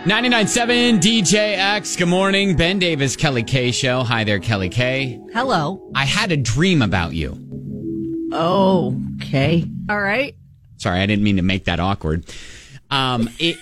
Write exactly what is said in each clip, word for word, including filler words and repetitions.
ninety-nine point seven D J X. Good morning. Ben Davis, Kelly K Show. Hi there, Kelly K. Hello. I had a dream about you. Oh, okay. All right. Sorry, I didn't mean to make that awkward. Um, it,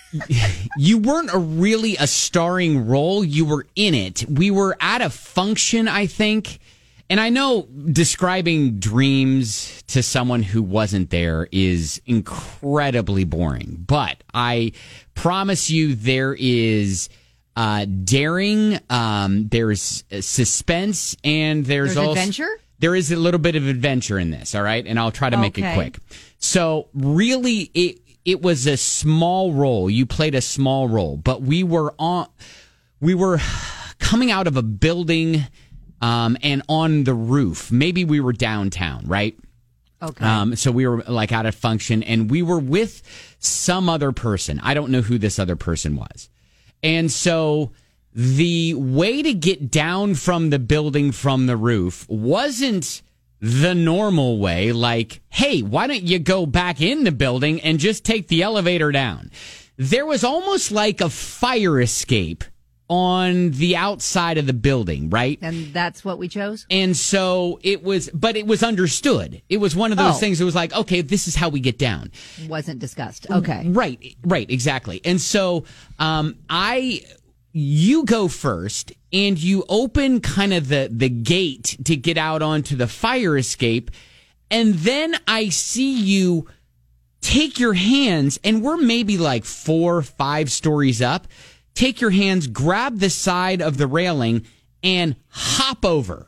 you weren't a really a starring role. You were in it. We were at a function, I think. And I know describing dreams to someone who wasn't there is incredibly boring. But I promise you there is uh, daring, um, there's suspense, and there's, there's also... adventure? There is a little bit of adventure in this, all right? And I'll try to make okay. it quick. So really, it it was a small role. You played a small role. But we were on, we were coming out of a building... Um, and on the roof, maybe we were downtown, right? Okay. Um, so we were like at a function and we were with some other person. I don't know who this other person was. And so the way to get down from the building from the roof wasn't the normal way. Like, hey, why don't you go back in the building and just take the elevator down? There was almost like a fire escape on the outside of the building, right? And that's what we chose? And so it was, but it was understood. It was one of those oh. things that was like, okay, this is how we get down. Wasn't discussed. Okay. Right, right, exactly. And so um, I, you go first and you open kind of the, the gate to get out onto the fire escape. And then I see you take your hands, and we're maybe like four, five stories up. Take your hands, grab the side of the railing, and hop over.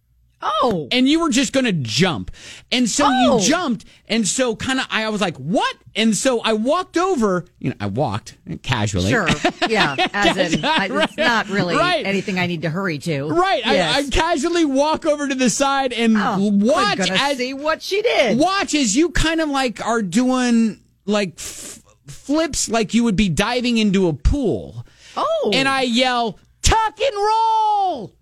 Oh. And you were just going to jump. And so oh. you jumped. And so kind of, I was like, what? And so I walked over. You know, I walked casually. Sure. Yeah. As in, I, it's not really right. anything I need to hurry to. Right. Yes. I, I casually walk over to the side and oh, watch I'm gonna as see what she did. Watch as you kind of like are doing like f- flips like you would be diving into a pool. Oh. And I yell, tuck and roll.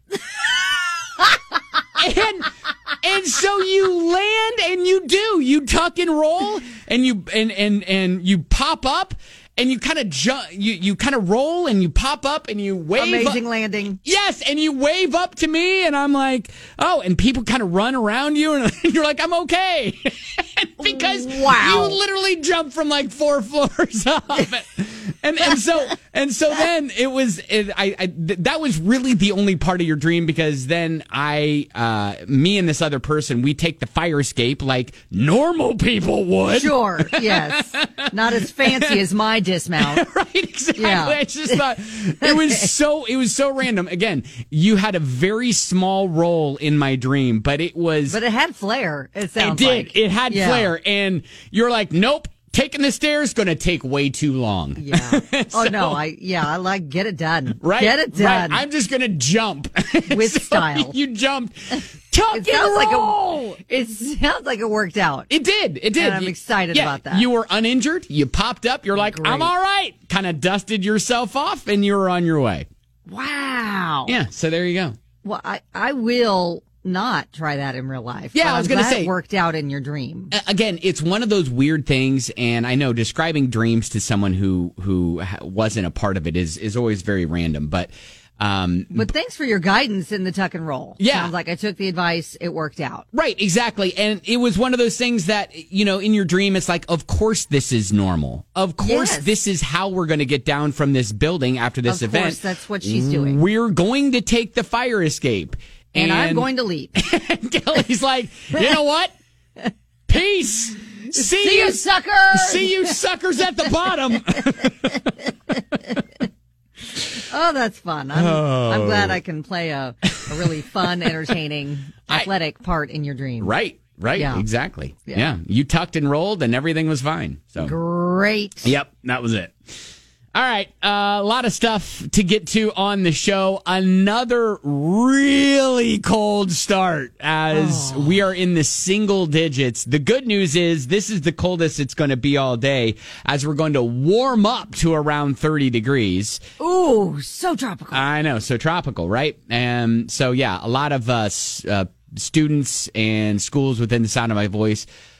and and so you land and you do. You tuck and roll and you and and, and you pop up and you kind of jump you, you kind of roll and you pop up and you wave. Amazing up. landing. Yes, and you wave up to me and I'm like, oh, and people kind of run around you and you're like, I'm okay. because wow. you literally jumped from like four floors up. And and so and so then it was it, I, I th- that was really the only part of your dream, because then I uh, me and this other person, we take the fire escape like normal people would. Sure, yes, not as fancy as my dismount. Right, exactly. Yeah. I just thought it was so it was so random. Again, you had a very small role in my dream, but it was but it had flair. It sounds it did. like It had yeah. flair, and you're like, nope. Taking the stairs going to take way too long. Yeah. so, oh no. I yeah. I like get it done. Right. Get it done. Right. I'm just going to jump with so style. You jumped. Tuck It and sounds like roll. a, it sounds like it worked out. It did. It did. And I'm You- excited yeah, about that. You were uninjured. You popped up. You're like, Great. I'm all right. Kind of dusted yourself off, and you were on your way. Wow. Yeah. So there you go. Well, I I will not try that in real life. Yeah, but I was I'm gonna glad say- it worked out in your dream. A- Again, it's one of those weird things, and I know describing dreams to someone who who ha- wasn't a part of it is is always very random. But um, But thanks for your guidance in the tuck and roll. Yeah. Sounds like I took the advice. It worked out. right, exactly, and it was one of those things that, you know, in your dream, it's like, of course this is normal. Of course, Yes. this is how we're going to get down from this building after this Of event. course, that's what she's doing. We're going to take the fire escape. And, I'm going to leap. And Kelly's like, you know what? Peace. See, See you, suckers! See you suckers at the bottom. Oh, that's fun. I'm, Oh. I'm glad I can play a, a really fun, entertaining, I- athletic part in your dream. Right, right, Yeah. exactly. Yeah. Yeah. You tucked and rolled and everything was fine. So Great. Yep, that was it. All right, uh, a lot of stuff to get to on the show. Another really cold start as Oh. we are in the single digits. The good news is this is the coldest it's going to be all day, as we're going to warm up to around thirty degrees. Ooh, so tropical. I know, so tropical, right? And so, yeah, a lot of uh, s- uh, students and schools within the sound of my voice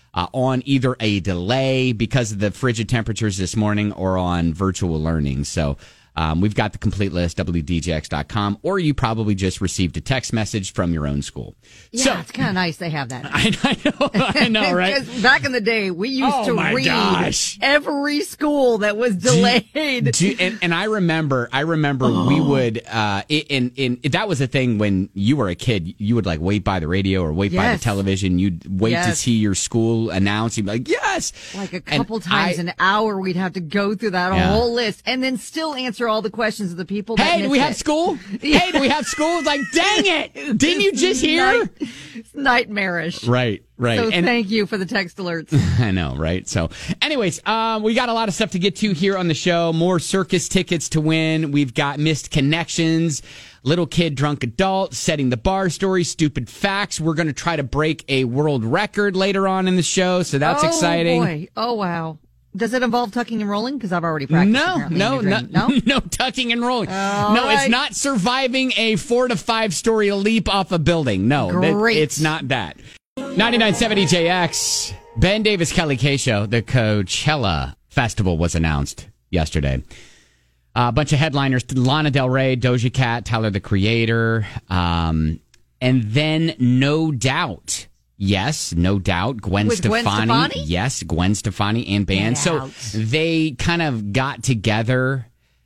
uh, on either a delay because of the frigid temperatures this morning or on virtual learning. So um, we've got the complete list, W D J X dot com, or you probably just received a text message from your own school. Yeah, so, it's kind of nice they have that. I, I know, I know, right? Because back in the day, we used oh to my read gosh. every school that was delayed. Do you, do you, and, and I remember, I remember oh. we would, uh, in, in, that was a thing when you were a kid, you would like wait by the radio or wait yes. by the television. You'd wait yes. to see your school announce. You'd be like, yes. Like a couple and times I, an hour, we'd have to go through that yeah. whole list and then still answer all the questions of the people that Hey, do we it. have school? Yeah. Hey, do we have school? It's like, dang it. Didn't you just hear? Night, it's nightmarish. Right, right. So and, thank you for the text alerts. I know, right? So anyways, um, we got a lot of stuff to get to here on the show. More circus tickets to win. We've got missed connections, little kid, drunk adult, setting the bar story, stupid facts. We're going to try to break a world record later on in the show. So that's oh, exciting. Oh, boy. Oh, wow. Does it involve tucking and rolling? Because I've already practiced. No, no, no, no, no tucking and rolling. All no, right. It's not surviving a four to five story leap off a building. No, Great. That, it's not that. ninety-nine point seven E J X, Ben Davis, Kelly K Show. The Coachella Festival was announced yesterday. Uh, a bunch of headliners: Lana Del Rey, Doja Cat, Tyler the Creator, um, and then No Doubt. Yes, no doubt. Gwen With Stefani. Gwen Stefani? Yes, Gwen Stefani and band. Get so out. they kind of got together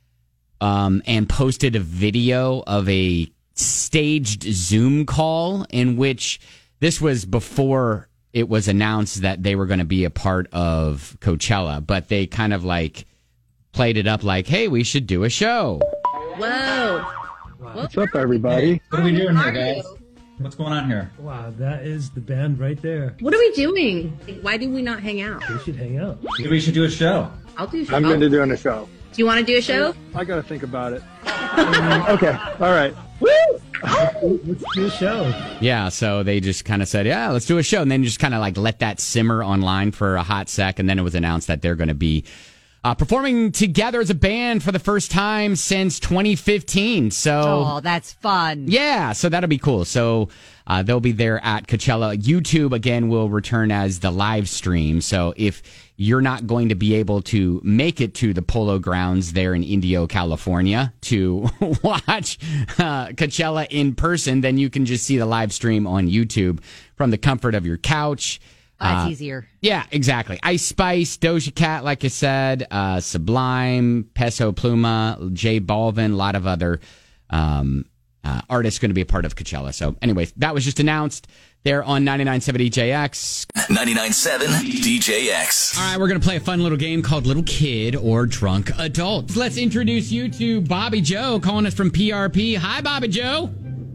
um, and posted a video of a staged Zoom call in which this was before it was announced that they were going to be a part of Coachella, but they kind of like played it up like, hey, we should do a show. Whoa. What's up, everybody? What are we doing here, guys? What's going on here? Wow, that is the band right there. What are we doing? Why do we not hang out? We should hang out. Maybe we should do a show. I'll do a show. I'm into doing a show. Do you want to do a show? I gotta think about it. Okay, all right. Woo! Let's do a show. Yeah, so they just kind of said, yeah, let's do a show. And then just kind of like let that simmer online for a hot sec. And then it was announced that they're going to be Uh, performing together as a band for the first time since twenty fifteen. So, oh, that's fun. Yeah, so that'll be cool. So uh, they'll be there at Coachella. YouTube, again, will return as the live stream. So if you're not going to be able to make it to the Polo Grounds there in Indio, California to watch uh, Coachella in person, then you can just see the live stream on YouTube from the comfort of your couch. That's uh, easier. Yeah, exactly. Ice Spice, Doja Cat, like I said, uh, Sublime, Peso Pluma, J Balvin, a lot of other um, uh, artists going to be a part of Coachella. So anyways, that was just announced there on ninety-nine point seven D J X. ninety-nine point seven D J X. All right, we're going to play a fun little game called Little Kid or Drunk Adult. Let's introduce you to Bobby Joe, calling us from P R P. Hi, Bobby Joe.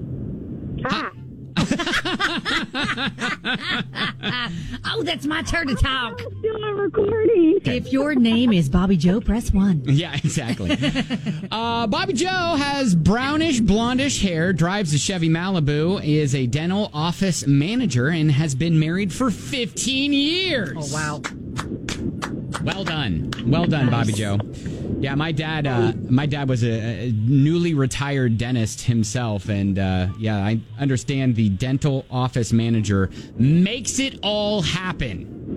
Hi. Oh, that's my turn to talk. I'm still on recording. If your name is Bobby Joe, press one. Yeah, exactly. uh, Bobby Joe has brownish, blondish hair, drives a Chevy Malibu, is a dental office manager, and has been married for fifteen years. Oh, wow. Well done. Well done, nice. Bobby Joe. Yeah, my dad uh, my dad was a, a newly retired dentist himself, and uh, yeah, I understand the dental office manager makes it all happen.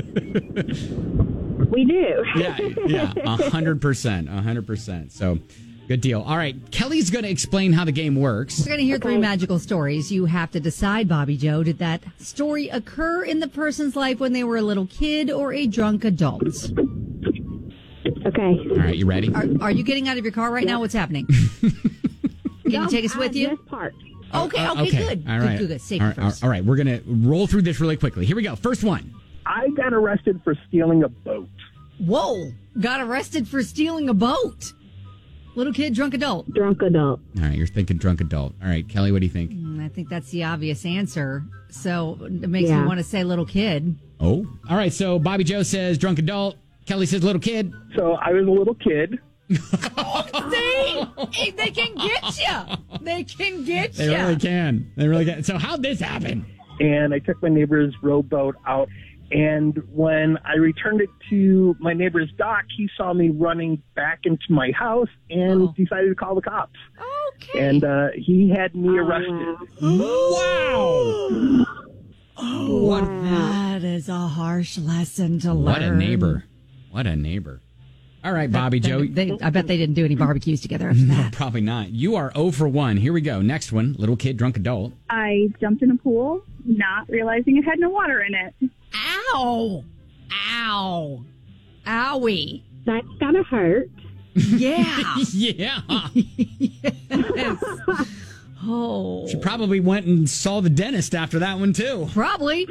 We do. Yeah, yeah, one hundred percent, one hundred percent. So, good deal. All right, Kelly's going to explain how the game works. We're going to hear three magical stories. You have to decide, Bobby Joe, did that story occur in the person's life when they were a little kid or a drunk adult? Okay. All right, you ready? Are, are you getting out of your car right now? What's happening? Can you take us with you? This part. Okay, okay, okay. good. All right. Good, good, good. Safety all right, first. all right, we're going to roll through this really quickly. Here we go. First one. I got arrested for stealing a boat. Whoa. Got arrested for stealing a boat. Little kid, drunk adult. Drunk adult. All right, you're thinking drunk adult. All right, Kelly, what do you think? Mm, I think that's the obvious answer. So it makes Yeah. me want to say little kid. Oh. All right, so Bobby Joe says drunk adult. Kelly says little kid. So I was a little kid. See? Hey, they can get you. They can get They you. really can. They really can. So how'd this happen? And I took my neighbor's rowboat out. And when I returned it to my neighbor's dock, he saw me running back into my house and Oh. decided to call the cops. Okay. And uh, he had me arrested. Wow. Oh, that is a harsh lesson to learn. What a neighbor. What a neighbor. All right, Bobby They- Joe. they- I bet they didn't do any barbecues together after No, that. probably not. You are zero for one. Here we go. Next one. Little kid, drunk adult. I jumped in a pool, not realizing it had no water in it. Ow! Ow! Owie! That's gotta hurt. Yeah. Yeah. Yes. Oh. She probably went and saw the dentist after that one, too. Probably.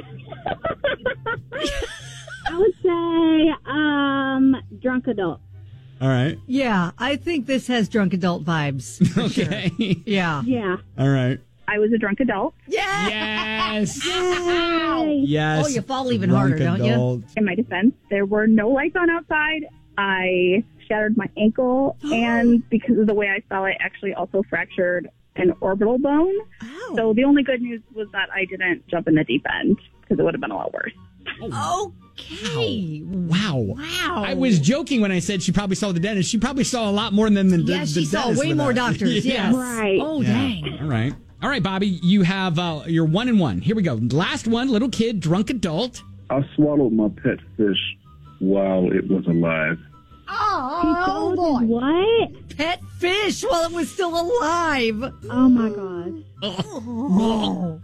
I would say, um, drunk adult. All right. Yeah, I think this has drunk adult vibes. for Okay. sure. Yeah. Yeah. All right. I was a drunk adult. Yeah. Yes. Yay. Yes. Oh, you fall even Drunk harder, don't you? adult. In my defense, there were no lights on outside. I shattered my ankle, and because of the way I fell, I actually also fractured an orbital bone. Oh. So the only good news was that I didn't jump in the deep end, because it would have been a lot worse. Okay. Wow. Wow. I was joking when I said she probably saw the dentist. She probably saw a lot more than the, the Yeah, she the saw dentist way with more that. doctors. Yeah. Yes. Right. Oh, Yeah. dang. All right. All right, Bobby, you have uh, your one and one. Here we go. Last one, little kid, drunk adult. I swallowed my pet fish while it was alive. Oh, boy. What? Pet fish while it was still alive. Oh, my God. Oh.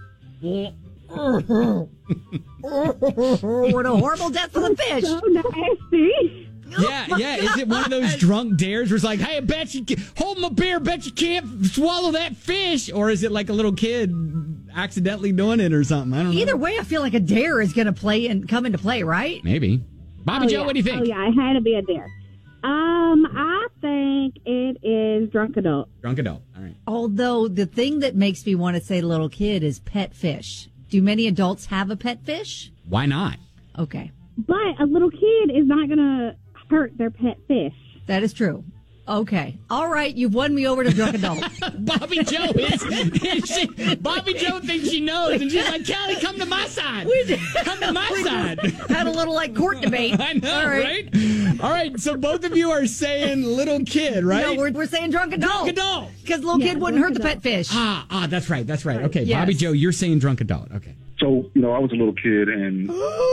What a horrible death for the fish. So nasty. Yeah, yeah. Is it one of those drunk dares where it's like, hey, I bet you, can, hold my beer, bet you can't swallow that fish? Or is it like a little kid accidentally doing it or something? I don't know. Either way, I feel like a dare is going to play and come into play, right? Maybe. Bobby Oh, Joe, yeah. what do you think? Oh, yeah, it had to be a dare. Um, I think it is drunk adult. Drunk adult. All right. Although the thing that makes me want to say little kid is pet fish. Do many adults have a pet fish? Why not? Okay. But a little kid is not going to hurt their pet fish. That is true. Okay. All right. You've won me over to drunk adult. Bobby Joe is, is she, Bobby Joe thinks she knows, and she's like, Kelly, come to my side. Come to my side. Had a little like court debate. I know, All right. All right. So both of you are saying little kid, right? No, we're, we're saying drunk adult. Drunk adult. Because little Yeah, kid wouldn't hurt drunk the pet fish. Ah, ah, that's right. That's right. Okay, Yes. Bobby Joe, you're saying drunk adult. Okay. So, you know, I was a little kid and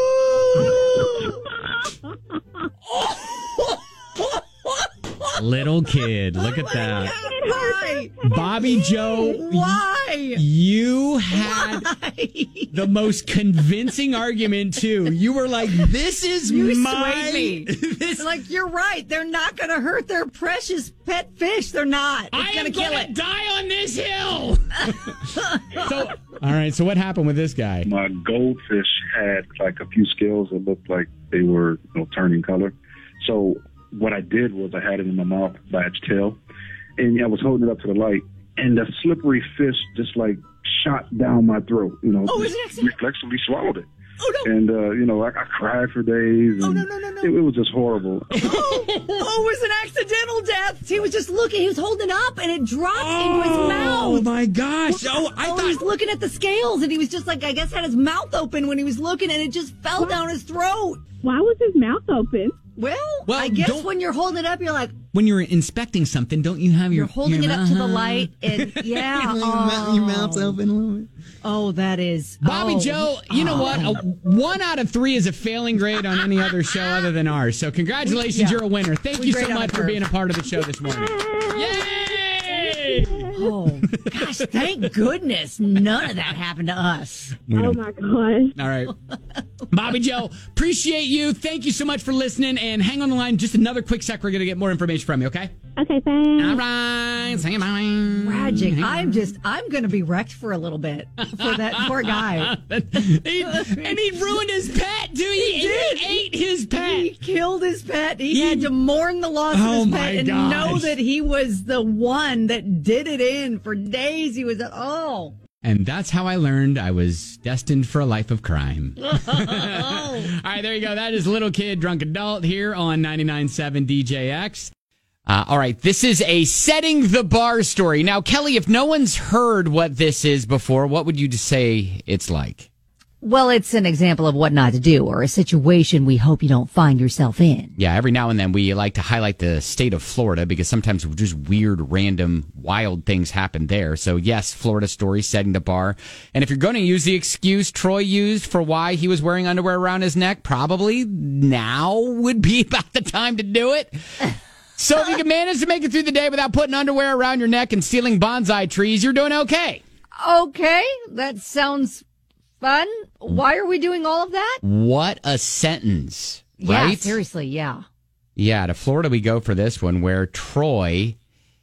Little kid. Look at that. Why? Bobby Joe, Why? you had Why? the most convincing argument, too. You were like, this is You my... swayed me. This, Like, you're right. They're not going to hurt their precious pet fish. They're not. It's I going am to kill gonna it. die on this hill. So, all right. So what happened with this guy? my goldfish had like a few scales that looked like they were, you know, turning color. So what I did was I had it in my mouth by its tail, and I was holding it up to the light, and the slippery fish just like shot down my throat. You know, Oh, just is it accident- reflexively swallowed it. Oh, no. And uh, you know, I, I cried for days. And Oh, no, no, no, no. It, it was just horrible. Oh, it was an accidental death. He was just looking. He was holding up, and it dropped into his mouth. Oh my gosh! Oh, I oh, he was thought. looking at the scales, and he was just like, I guess, had his mouth open when he was looking, and it just fell down his throat. Why was his mouth open? Well, Well, I guess don't- when you're holding it up, you're like, When you're inspecting something, don't you have your you're holding your it up to the mouth- light, and yeah. your, mouth, your mouth's oh. open a little bit. Oh, that is. Bobby oh. Joe, you know what? A one out of three is a failing grade on any other show other than ours. So congratulations, Yeah. you're a winner. Thank We you grade so on much the for curve. being a part of the show this morning. Yay! Oh, gosh, thank goodness none of that happened to us. We Oh, don't- my gosh. All right. Bobby Joe, appreciate you. Thank you so much for listening. And hang on the line just another quick sec. We're going to get more information from you, okay? Okay, thanks. All right. Say bye. Tragic. I'm just, I'm going to be wrecked for a little bit for that poor guy. He- and he ruined his pet, dude. He, he ate his He pet. killed his pet. He, He- had to mourn the loss Oh, of his my pet and gosh. know that he was the one that did it in for days. He was, oh. And that's how I learned I was destined for a life of crime. All right, there you go. That is Little Kid, Drunk Adult here on ninety-nine point seven D J X. Uh, all right, this is a setting the bar story. Now, Kelly, if no one's heard what this is before, what would you say it's like? Well, it's an example of what not to do, or a situation we hope you don't find yourself in. Yeah, every now and then we like to highlight the state of Florida because sometimes just weird, random, wild things happen there. So yes, Florida story, setting the bar. And if you're going to use the excuse Troy used for why he was wearing underwear around his neck, probably now would be about the time to do it. So if you can manage to make it through the day without putting underwear around your neck and stealing bonsai trees, you're doing okay. Okay, that sounds fun. Why are we doing all of that? What a sentence, Yeah, right? seriously, yeah. Yeah, to Florida we go for this one, where Troy,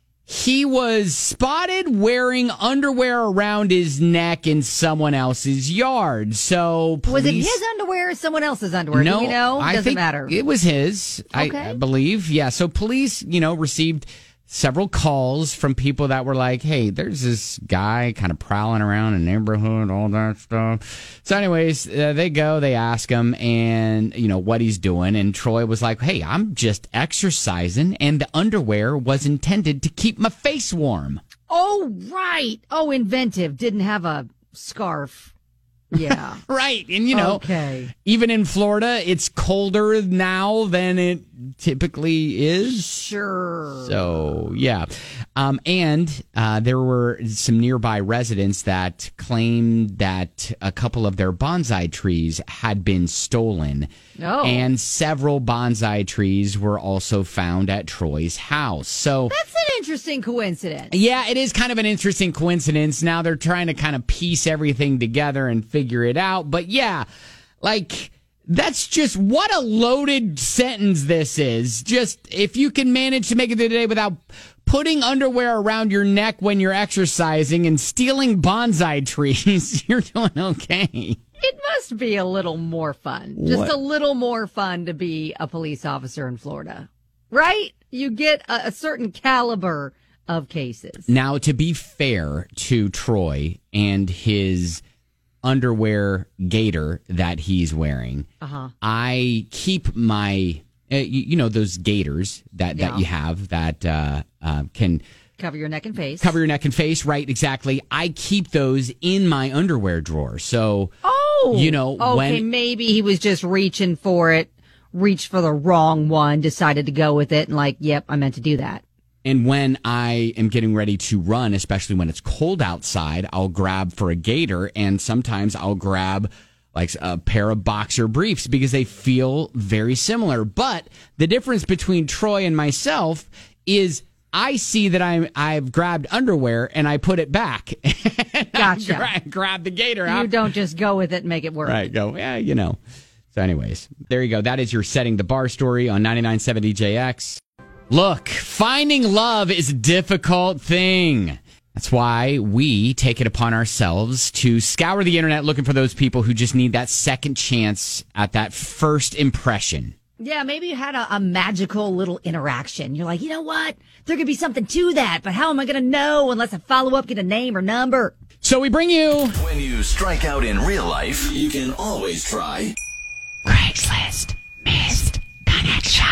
he was spotted wearing underwear around his neck in someone else's yard. So police, Was it his underwear or someone else's underwear? No, Do we know? I Doesn't think matter. it was his, Okay. I, I believe. Yeah, so police, you know, received several calls from people that were like, hey, there's this guy kind of prowling around in the neighborhood, all that stuff. So anyways, uh, they go, they ask him and, you know, what he's doing. And Troy was like, hey, I'm just exercising. And the underwear was intended to keep my face warm. Oh, right. Oh, inventive. Didn't have a scarf. Yeah. Right. And, you know, okay. Even in Florida, it's colder now than it typically is. Sure. So, yeah. Um, and uh, there were some nearby residents that claimed that a couple of their bonsai trees had been stolen. Oh. And several bonsai trees were also found at Troy's house. So That's an interesting coincidence. yeah, it is kind of an interesting coincidence. Now they're trying to kind of piece everything together and figure it out. But yeah, like, that's just what a loaded sentence this is. Just if you can manage to make it through the day without putting underwear around your neck when you're exercising and stealing bonsai trees, you're doing okay. It must be a little more fun. Just What? a little more fun to be a police officer in Florida. Right? You get a, a certain caliber of cases. Now, to be fair to Troy and his underwear gaiter that he's wearing, Uh-huh. I keep my, uh, you, you know, those gaiters that, Yeah. that you have that uh, uh, can Cover your neck and face. cover your neck and face, right? Exactly. I keep those in my underwear drawer. So, Oh. you know, okay, when maybe he was just reaching for it, reached for the wrong one, decided to go with it, and like, yep, I meant to do that. and when I am getting ready to run, especially when it's cold outside, I'll grab for a gaiter, and sometimes I'll grab like a pair of boxer briefs because they feel very similar. But the difference between Troy and myself is I see that I'm, I've grabbed underwear and I put it back. Gotcha. Gra- grab the gaiter You out. don't just go with it and make it work. Right. Go, yeah, you know. So anyways, there you go. That is your Setting the Bar story on ninety-nine point seven D J X. Look, finding love is a difficult thing. That's why we take it upon ourselves to scour the internet looking for those people who just need that second chance at that first impression. Yeah, maybe you had a, a magical little interaction. You're like, you know what? There could be something to that, but how am I going to know unless I follow up, get a name or number? So we bring you... When you strike out in real life, you can always try Craigslist Missed Connection.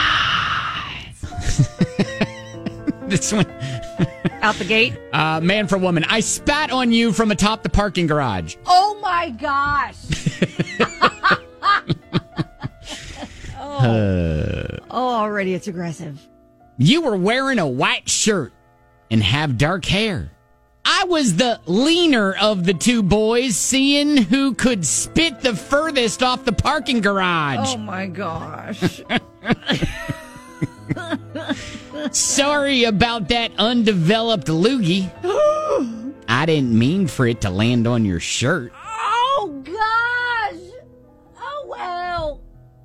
This one... Out the gate? Uh, man for woman. I spat on you from atop the parking garage. Oh my gosh. oh. Uh, oh, already it's aggressive. you were wearing a white shirt and have dark hair. I was the leaner of the two boys, seeing who could spit the furthest off the parking garage. Oh my gosh. Sorry about that undeveloped loogie. I didn't mean for it to land on your shirt. Oh gosh. Oh well.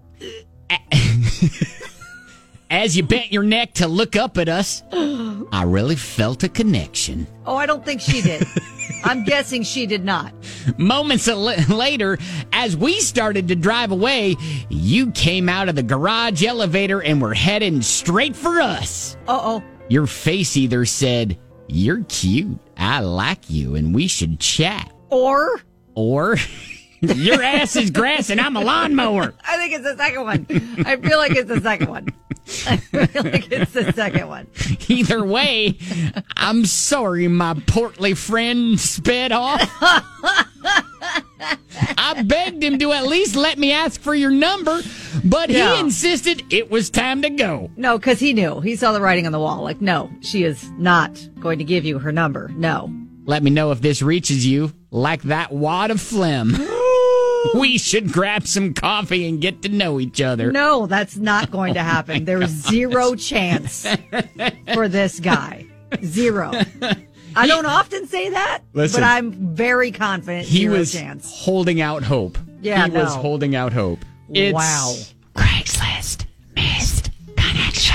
As you bent your neck to look up at us, I really felt a connection. Oh, I don't think she did. I'm guessing she did not. Moments al- later, as we started to drive away, you came out of the garage elevator and were heading straight for us. Uh-oh. Your face either said, "You're cute, I like you, and we should chat." Or? Or, "Your ass is grass and I'm a lawnmower." I think it's the second one. I feel like it's the second one. I feel like it's the second one. Either way, I'm sorry my portly friend sped off. I begged him to at least let me ask for your number, but Yeah. he insisted it was time to go. No, because he knew. He saw the writing on the wall. Like, no, she is not going to give you her number. No. Let me know if this reaches you like that wad of phlegm. We should grab some coffee and get to know each other. No, that's not going to happen. There's zero chance for this guy. Zero. I don't often say that, Listen, but I'm very confident He zero was chance. holding out hope. Yeah, He no. was holding out hope. It's Wow. Craigslist missed connection.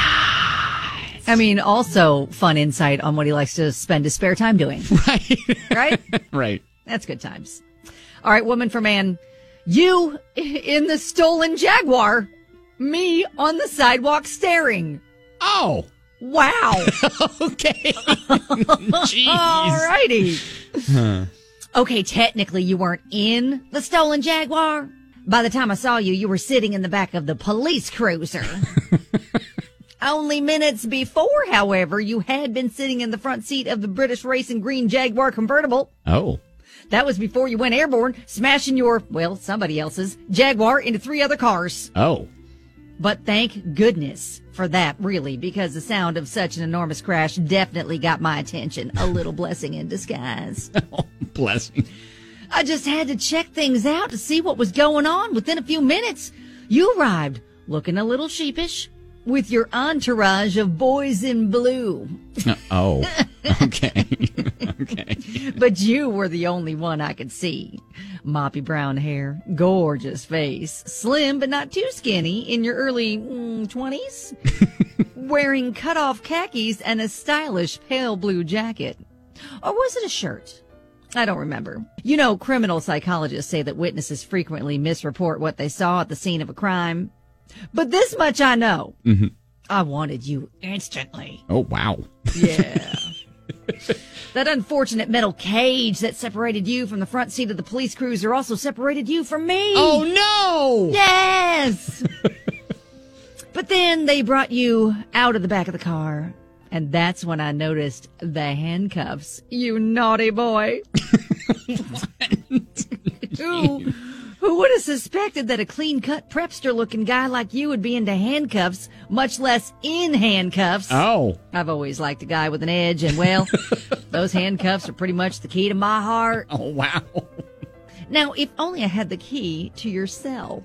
I mean, also fun insight on what he likes to spend his spare time doing. Right. Right? Right. That's good times. All right, woman for man. You in the stolen Jaguar. Me on the sidewalk staring. Oh. Wow. Okay. Jeez. All righty. Huh. Okay, technically you weren't in the stolen Jaguar. By the time I saw you, you were sitting in the back of the police cruiser. Only minutes before, however, you had been sitting in the front seat of the British Racing Green Jaguar convertible. Oh. That was before you went airborne, smashing your, well, somebody else's Jaguar into three other cars. Oh. But thank goodness for that, really, because the sound of such an enormous crash definitely got my attention. A little blessing in disguise. Oh, blessing. I just had to check things out to see what was going on. Within a few minutes, you arrived looking a little sheepish with your entourage of boys in blue. Oh, okay. Okay. But you were the only one I could see. Moppy brown hair, gorgeous face, slim but not too skinny, in your early mm, twenties, wearing cut-off khakis and a stylish pale blue jacket. Or was it a shirt? I don't remember. You know, criminal psychologists say that witnesses frequently misreport what they saw at the scene of a crime. But this much I know. Mm-hmm. I wanted you instantly. Oh, wow. Yeah. That unfortunate metal cage that separated you from the front seat of the police cruiser also separated you from me. Oh, no! Yes! But then they brought you out of the back of the car, and that's when I noticed the handcuffs. You naughty boy. who, who would have suspected that a clean-cut prepster-looking guy like you would be into handcuffs, much less in handcuffs? Oh. I've always liked a guy with an edge, and, well, those handcuffs are pretty much the key to my heart. Oh, wow. Now, if only I had the key to your cell.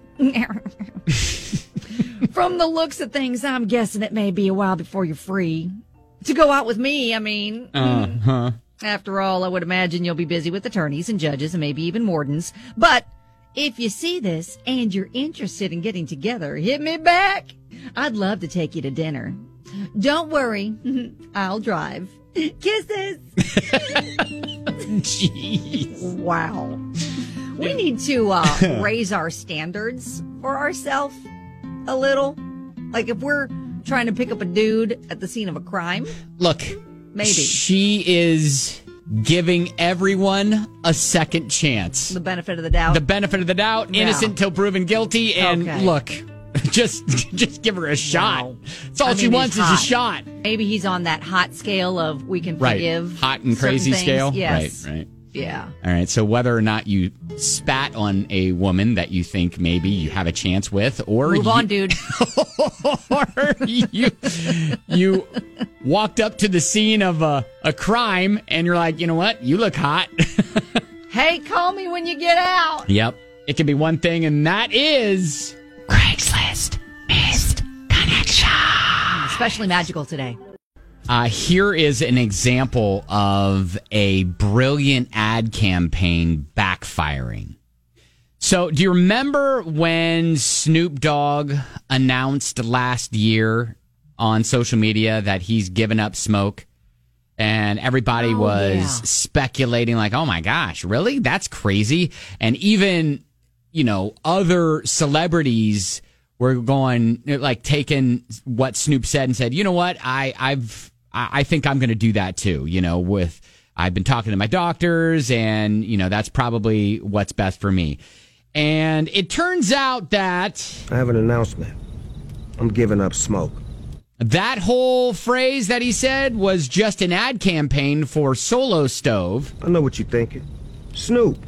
From the looks of things, I'm guessing it may be a while before you're free. To go out with me, I mean. Uh-huh. After all, I would imagine you'll be busy with attorneys and judges and maybe even wardens. But if you see this and you're interested in getting together, hit me back. I'd love to take you to dinner. Don't worry, I'll drive. Kisses. Jeez. Wow. We need to uh, raise our standards for ourselves a little. Like if we're trying to pick up a dude at the scene of a crime. Look. Maybe. She is giving everyone a second chance. The benefit of the doubt. The benefit of the doubt. Yeah. Innocent till proven guilty. And Okay. look, just just give her a shot. Wow. That's all I she mean, wants he's is a hot. shot. Maybe he's on that hot scale of we can Right. forgive. Hot and certain crazy things. scale. Yes. Right, right. Yeah. All right. So whether or not you spat on a woman that you think maybe you have a chance with, or Move you, on, dude. or you you walked up to the scene of a, a crime and you're like, you know what? You look hot. Hey, call me when you get out. Yep. It can be one thing, and that is Craigslist missed connection. Especially magical today. Uh, here is an example of a brilliant ad campaign backfiring. So, do you remember when Snoop Dogg announced last year on social media that he's given up smoke? And everybody Oh, was yeah. speculating like, oh my gosh, really? That's crazy. And even, you know, other celebrities were going, like, taking what Snoop said and said, you know what, I, I've, I I think I'm going to do that too, you know, with, I've been talking to my doctors and, you know, that's probably what's best for me. And it turns out that I have an announcement. I'm giving up smoke. that whole phrase that he said was just an ad campaign for Solo Stove. I know what you're thinking. Snoop,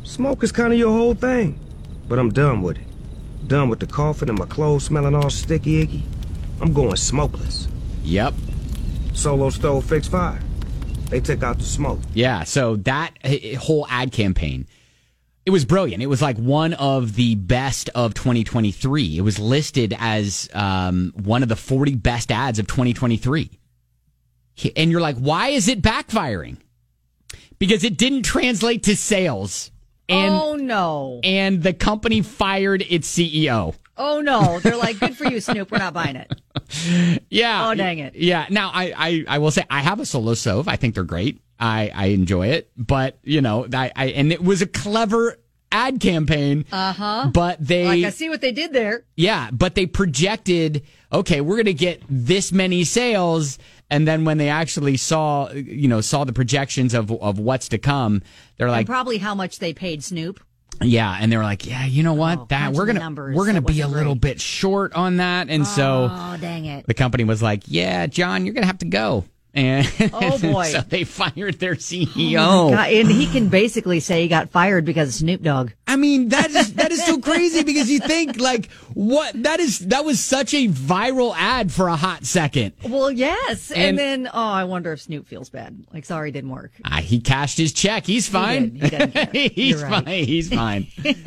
Smoke is kind of your whole thing. But I'm done with it. Done with the coughing and my clothes smelling all sticky icky. I'm going smokeless. Yep. Solo Stove Fix Fire. They took out the smoke. Yeah, so that uh, whole ad campaign, it was brilliant. It was like one of the best of twenty twenty-three. It was listed as um, one of the forty best ads of twenty twenty-three. And you're like, why is it backfiring? Because it didn't translate to sales. And, oh, no. And the company fired its C E O. Oh, no. They're like, good for you, Snoop. We're not buying it. Yeah. Oh, dang it. Yeah. Now, I, I, I will say I have a Solo Stove. I think they're great. I, I enjoy it. But, you know, I, I and it was a clever ad campaign. Uh-huh. But they... Like, I see what they did there. Yeah. But they projected, okay, we're going to get this many sales. And then when they actually saw, you know, saw the projections of of what's to come, they're like... And probably how much they paid Snoop. Yeah, and they were like, yeah, you know what? Oh, that we're gonna numbers, we're gonna that be a wasn't little great. bit short on that, and so Oh, dang it. the company was like, yeah, John, you're gonna have to go. And Oh, boy. so they fired their C E Oh, O. my God. And he can basically say he got fired because of Snoop Dogg. I mean, that is that is so crazy because you think like what that is that was such a viral ad for a hot second. Well, yes. And, And- then, oh, I wonder if Snoop feels bad. Like, sorry, it didn't work. Ah, he cashed his check. He's fine. He did. He doesn't care. He's You're right. fine. He's fine.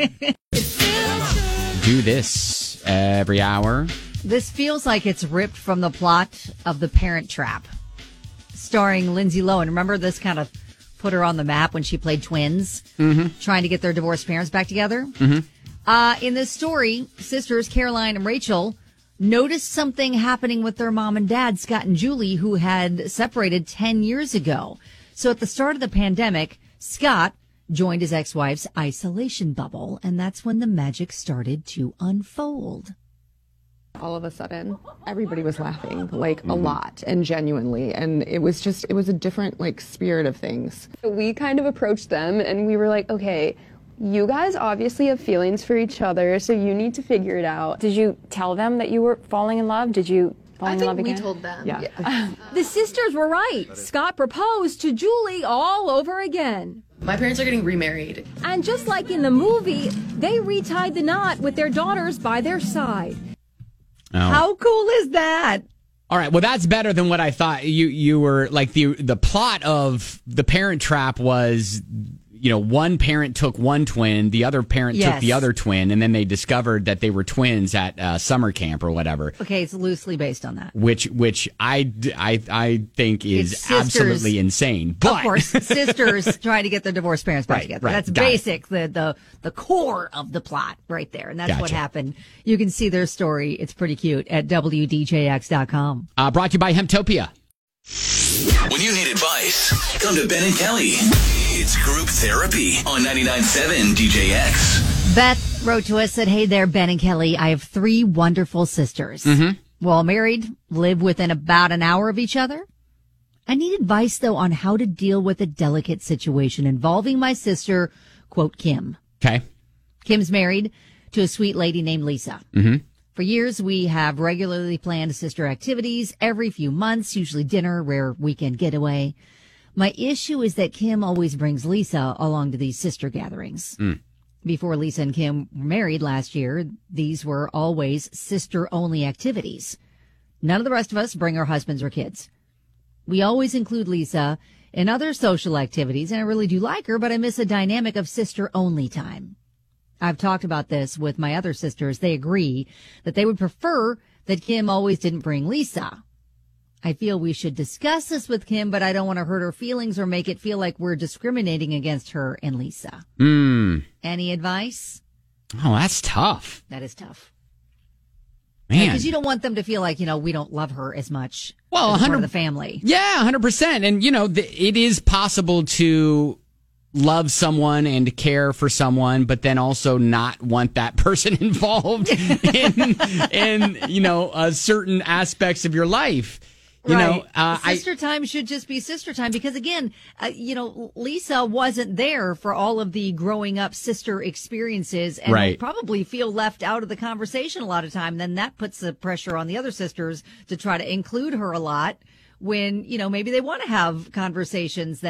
Do this every hour. This feels like it's ripped from the plot of The Parent Trap, starring Lindsay Lohan. Remember, this kind of put her on the map when she played twins, Mm-hmm. trying to get their divorced parents back together. Mm-hmm. Uh, in this story, sisters Caroline and Rachel noticed something happening with their mom and dad, Scott and Julie, who had separated ten years ago. So at the start of the pandemic, Scott joined his ex-wife's isolation bubble, and that's when the magic started to unfold. All of a sudden, everybody was laughing, like a lot and genuinely. And it was just, it was a different, like, spirit of things. We kind of approached them and we were like, okay, you guys obviously have feelings for each other, so you need to figure it out. Did you tell them that you were falling in love? Did you fall I in think love we again? told them. Yeah. Yeah. The sisters were right. Scott proposed to Julie all over again. My parents are getting remarried. And just like in the movie, they retied the knot with their daughters by their side. Oh. How cool is that? All right, well, that's better than what I thought. You you were like the the plot of The Parent Trap was, you know, one parent took one twin, the other parent Yes. took the other twin, and then they discovered that they were twins at uh, summer camp or whatever. Okay, it's loosely based on that. Which which I, I, I think is It's sisters. absolutely insane. But Of course, sisters trying to get their divorced parents back Right, together. right, That's got it. basic, the, the the core of the plot right there. And that's what Gotcha. happened. You can see their story. It's pretty cute at W D J X dot com. uh, brought to you by Hemptopia. When you need advice, come to Ben and Kelly. It's group therapy on ninety-nine point seven D J X. Beth wrote to us, said, hey there, Ben and Kelly. I have three wonderful sisters. Mm-hmm. Well married, live within about an hour of each other. I need advice, though, on how to deal with a delicate situation involving my sister, quote, Kim. Okay. Kim's married to a sweet lady named Lisa. Mm-hmm. For years, we have regularly planned sister activities every few months, usually dinner, rare weekend getaway. My issue is that Kim always brings Lisa along to these sister gatherings. Mm. Before Lisa and Kim were married last year, these were always sister-only activities. None of the rest of us bring our husbands or kids. We always include Lisa in other social activities, and I really do like her, but I miss a dynamic of sister-only time. I've talked about this with my other sisters. They agree that they would prefer that Kim always didn't bring Lisa. I feel we should discuss this with Kim, but I don't want to hurt her feelings or make it feel like we're discriminating against her and Lisa. Mm. Any advice? Oh, that's tough. That is tough. Man. Because you don't want them to feel like, you know, we don't love her as much Well, as part of one hundred the family. Yeah, one hundred percent. And, you know, th- it is possible to love someone and care for someone, but then also not want that person involved in, in you know, uh, certain aspects of your life. You right. know, uh, I, sister time should just be sister time because, again, uh, you know, Lisa wasn't there for all of the growing up sister experiences and Right. will probably feel left out of the conversation a lot of time. Then that puts the pressure on the other sisters to try to include her a lot when, you know, maybe they want to have conversations that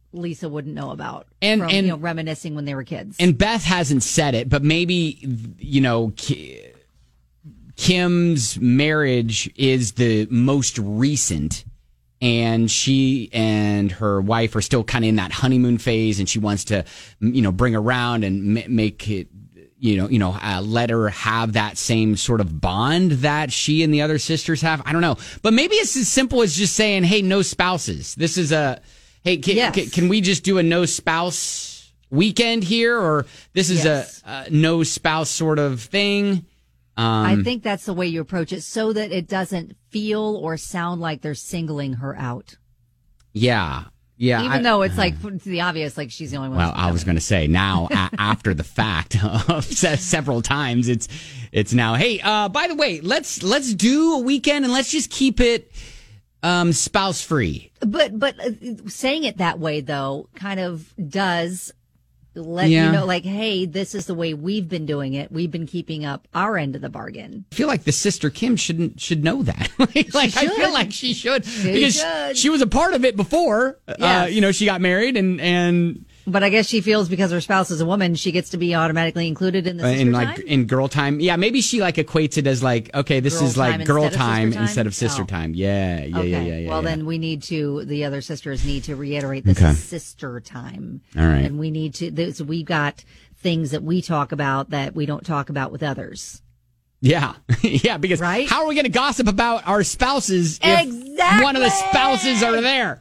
Lisa wouldn't know about. And- from, and- you know, reminiscing when they were kids. And Beth hasn't said it, but maybe, you know, Ki- Kim's marriage is the most recent, and she and her wife are still kind of in that honeymoon phase, and she wants to, you know, bring around and m- make it, you know, you know, uh, let her have that same sort of bond that she and the other sisters have. I don't know, but maybe it's as simple as just saying, "Hey, no spouses. This is a, hey, can, Yes. can, can we just do a no spouse weekend here, or this is Yes. a, a no spouse sort of thing." Um, I think that's the way you approach it, so that it doesn't feel or sound like they're singling her out. Yeah, yeah. Even I- though it's like to the obvious, like she's the only one. Well, I was going to say now a- after the fact of se- several times, it's it's now. Hey, uh, by the way, let's let's do a weekend and let's just keep it um, spouse free. But but uh, saying it that way though kind of does let Yeah. you know, like, hey, this is the way we've been doing it. We've been keeping up our end of the bargain. I feel like the sister Kim shouldn't should know that. like like, I feel should. like she should She because should. she was a part of it before. Uh, Yes. you know, she got married and and. But I guess she feels because her spouse is a woman, she gets to be automatically included in the sister in like time. in girl time, yeah. Maybe she like equates it as like, okay, this Girl is like time girl instead of time, sister time? instead of sister Oh. time. Yeah, yeah, Okay. yeah, yeah, yeah. well, yeah. then we need to. The other sisters need to reiterate this Okay. is sister time. All right. and we need to. This, we've got things that we talk about that we don't talk about with others. Yeah, yeah. Because how are we going to gossip about our spouses if Exactly. one of the spouses are there?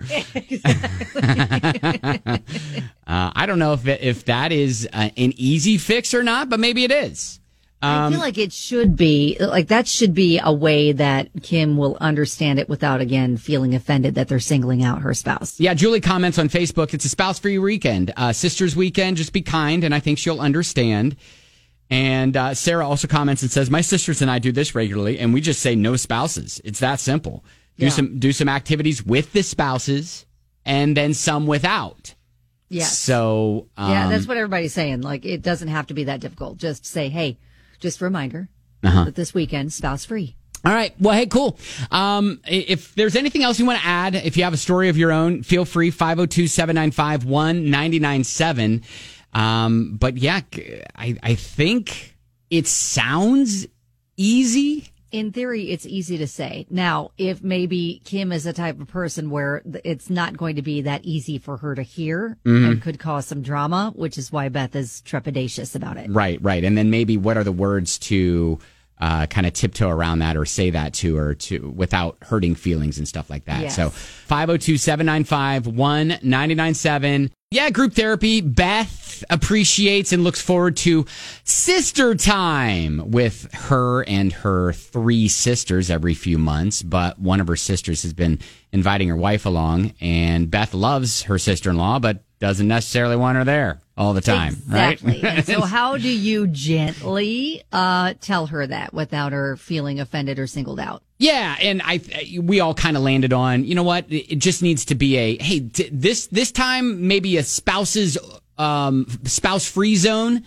uh, I don't know if it, if that is uh, an easy fix or not, but maybe it is. I Um, feel like it should be like that should be a way that Kim will understand it without again feeling offended that they're singling out her spouse. Yeah, Julie comments on Facebook, it's a spouse-free weekend, uh, sisters weekend, just be kind, and I think she'll understand. And uh, Sarah also comments and says, my sisters and I do this regularly, and we just say no spouses. It's that simple. Do Yeah. some do some activities with the spouses, and then some without. Yes. So, um, yeah, that's what everybody's saying. Like, it doesn't have to be that difficult. Just say, hey, just a reminder Uh-huh. that this weekend, spouse free. All right. Well, hey, cool. Um, i- if there's anything else you want to add, if you have a story of your own, feel free, five oh two, seven nine five, one nine nine seven. Um, but yeah, I, I think it sounds easy. In theory, it's easy to say. Now, if maybe Kim is the type of person where th- it's not going to be that easy for her to hear Mhm. and could cause some drama, which is why Beth is trepidatious about it. Right, right. And then maybe what are the words to uh, kind of tiptoe around that or say that to her to without hurting feelings and stuff like that. Yes. So five oh two, seven nine five, one nine nine seven. Yeah, group therapy. Beth appreciates and looks forward to sister time with her and her three sisters every few months. But one of her sisters has been inviting her wife along, and Beth loves her sister-in-law, but doesn't necessarily want her there all the time, Exactly. right? And so how do you gently uh, tell her that without her feeling offended or singled out? Yeah, and I we all kind of landed on, you know what? It just needs to be a hey, d- this this time maybe a spouse's um, spouse free zone,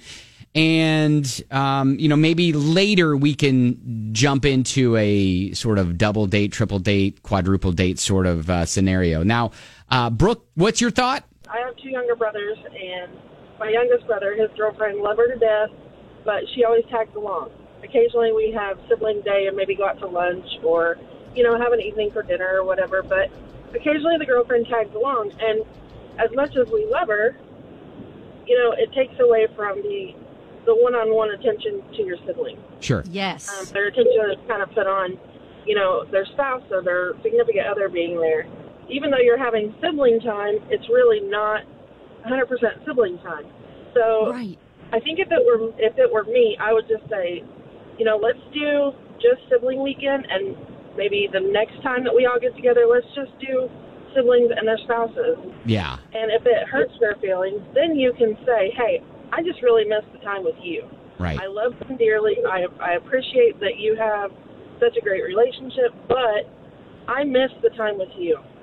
and um, you know maybe later we can jump into a sort of double date, triple date, quadruple date sort of uh, scenario. Now, uh, Brooke, what's your thought? I have two younger brothers, and my youngest brother, his girlfriend, love her to death, but she always tags along. Occasionally we have sibling day and maybe go out to lunch or, you know, have an evening for dinner or whatever, but occasionally the girlfriend tags along, and as much as we love her, you know, it takes away from the the one-on-one attention to your sibling. Sure. Yes. Um, their attention is kind of put on, you know, their spouse or their significant other being there. Even though you're having sibling time, it's really not one hundred percent sibling time. So right. I think if it were if it were me, I would just say, you know, let's do just sibling weekend, and maybe the next time that we all get together, let's just do siblings and their spouses. Yeah. And if it hurts their feelings, then you can say, hey, I just really miss the time with you. Right. I love them dearly. I, I appreciate that you have such a great relationship, but I miss the time with you.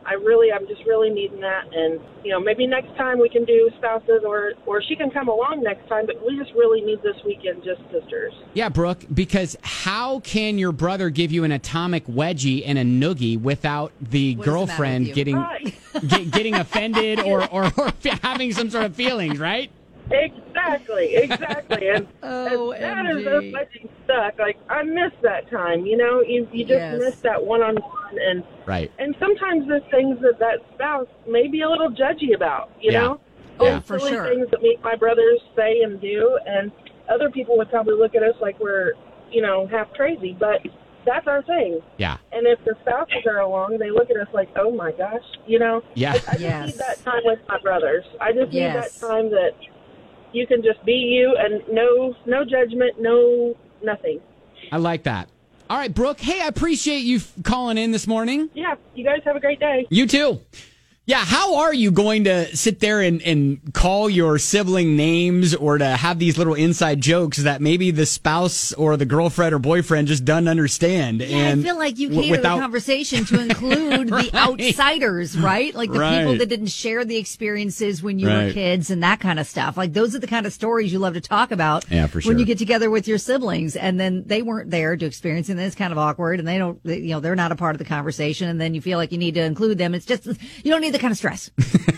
I really, I'm just really needing that. And, you know, maybe next time we can do spouses or, or she can come along next time, but we just really need this weekend just sisters. Yeah, Brooke, because how can your brother give you an atomic wedgie and a noogie without the What is the matter girlfriend with you? getting Right. get, getting offended or, or, or having some sort of feelings, right? Exactly, exactly. And, Oh, and that M is G. a budget stuck. Like, I miss that time, you know? You, you just Yes. miss that one-on-one. And Right. and sometimes there's things that that spouse may be a little judgy about, you Yeah. know? Oh, Yeah. for Silly sure. things that me, my brothers say and do, and other people would probably look at us like we're, you know, half crazy, but that's our thing. Yeah. And if the spouses are along, they look at us like, oh my gosh, you know? Yeah. I just Yes. need that time with my brothers. I just Yes. need that time that you can just be you and no no judgment, no nothing. I like that. All right, Brooke. Hey, I appreciate you f- calling in this morning. Yeah, you guys have a great day. You too. Yeah, how are you going to sit there and, and call your sibling names or to have these little inside jokes that maybe the spouse or the girlfriend or boyfriend just doesn't understand? Yeah, and I feel like you w- cater without- the conversation to include Right. the outsiders, right? Like the people Right. that didn't share the experiences when you were Right. kids and that kind of stuff. Like those are the kind of stories you love to talk about Yeah, for when sure. you get together with your siblings, and then they weren't there to experience it, and then it's kind of awkward, and they don't, they, you know, they're not a part of the conversation, and then you feel like you need to include them. It's just, you don't need the kind of stress.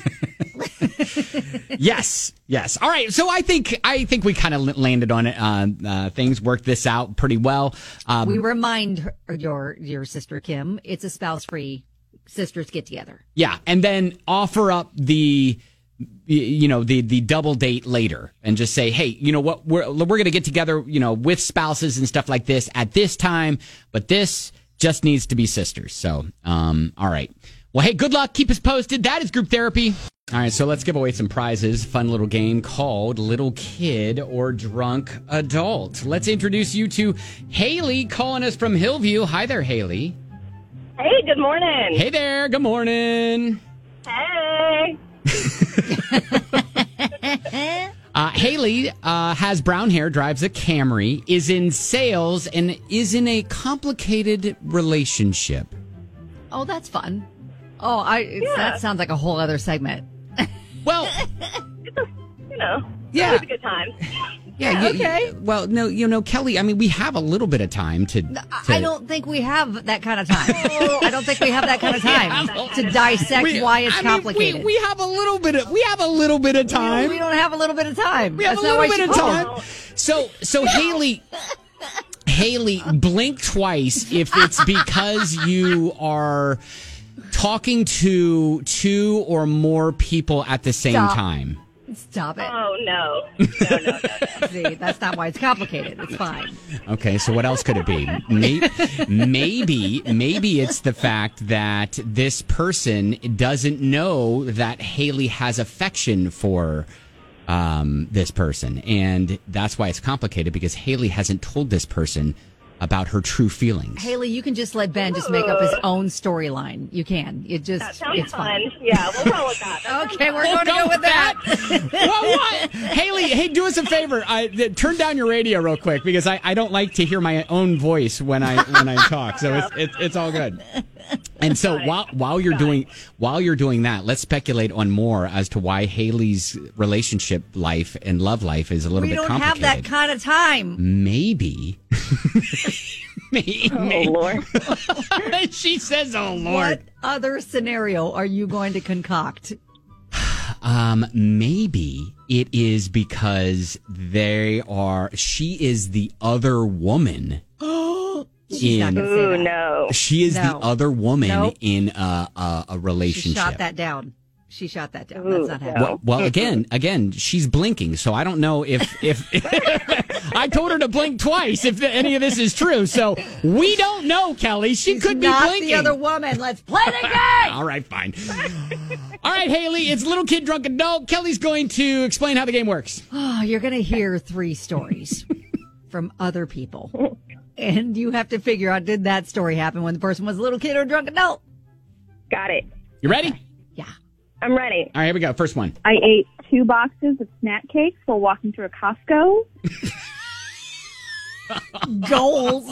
Yes, yes. All right. So I think I think we kind of landed on it. Uh, uh, things worked this out pretty well. Um, We remind her, your your sister Kim, it's a spouse free sisters get together. yeah, and then offer up the y- you know the the double date later and just say, hey, you know what, we're we're going to get together, you know, with spouses and stuff like this at this time, but this just needs to be sisters. So, um, all right. Well, hey, good luck. Keep us posted. That is group therapy. All right, so let's give away some prizes. Fun little game called Little Kid or Drunk Adult. Let's introduce you to Haley calling us from Hillview. Hi there, Haley. Hey, good morning. Hey there. Good morning. Hey. Uh, Haley uh, has brown hair, drives a Camry, is in sales, and is in a complicated relationship. Oh, that's fun. Oh, I it's, Yeah. that sounds like a whole other segment. Well, You know, Yeah. it's a good time. Yeah. you- okay. you- well, no, you know, Kelly, I mean, we have a little bit of time to. I- to I don't think we have that kind of time. I don't think we have that kind of time to dissect We- why it's I mean, complicated. we, we have a little bit of we have a little bit of time. We don't have a little bit of time. We have That's a not little why bit she of called. time. So, so Haley, Haley, blink twice if it's because you are talking to two or more people at the same Stop. time. Stop it. Oh, no. No, no, no. See, that's not why it's complicated. It's fine. Okay, so what else could it be? Maybe, maybe, maybe it's the fact that this person doesn't know that Haley has affection for um, this person, and that's why it's complicated because Haley hasn't told this person about her true feelings. Haley, you can just let Ben just make up his own storyline. You can. It just That sounds it's fun. fine. Yeah, we'll roll with that. That Okay, sounds we're fun. going to go with that. Well, what? Haley, hey, do us a favor. I, th- turn down your radio real quick because I, I don't like to hear my own voice when I when I talk. So it's it's, it's all good. And so while while you're doing while you're doing that, let's speculate on more as to why Haley's relationship life and love life is a little We bit don't have complicated. that kind of time. Maybe. maybe. Oh, Lord. She says, "Oh Lord." What other scenario are you going to concoct? Um, maybe it is because they are. She is the other woman. She's not in going to say Ooh, that. no. she is No. the other woman Nope. in a, a a She relationship. shot that down. She shot that down. Ooh, That's not no. happening. Well, well, again, again, she's blinking, so I don't know if if I told her to blink twice if any of this is true. So we don't know, Kelly. She She's could be not blinking. the other woman. Let's play the game. All right, fine. All right, Haley, it's Little Kid Drunk Adult. Kelly's going to explain how the game works. Oh, you're going to hear three stories from other people. And you have to figure out, did that story happen when the person was a little kid or a drunk adult? Got it. You ready? Yeah. I'm ready. All right, here we go. First one. I ate two boxes of snack cakes while walking through a Costco. Goals.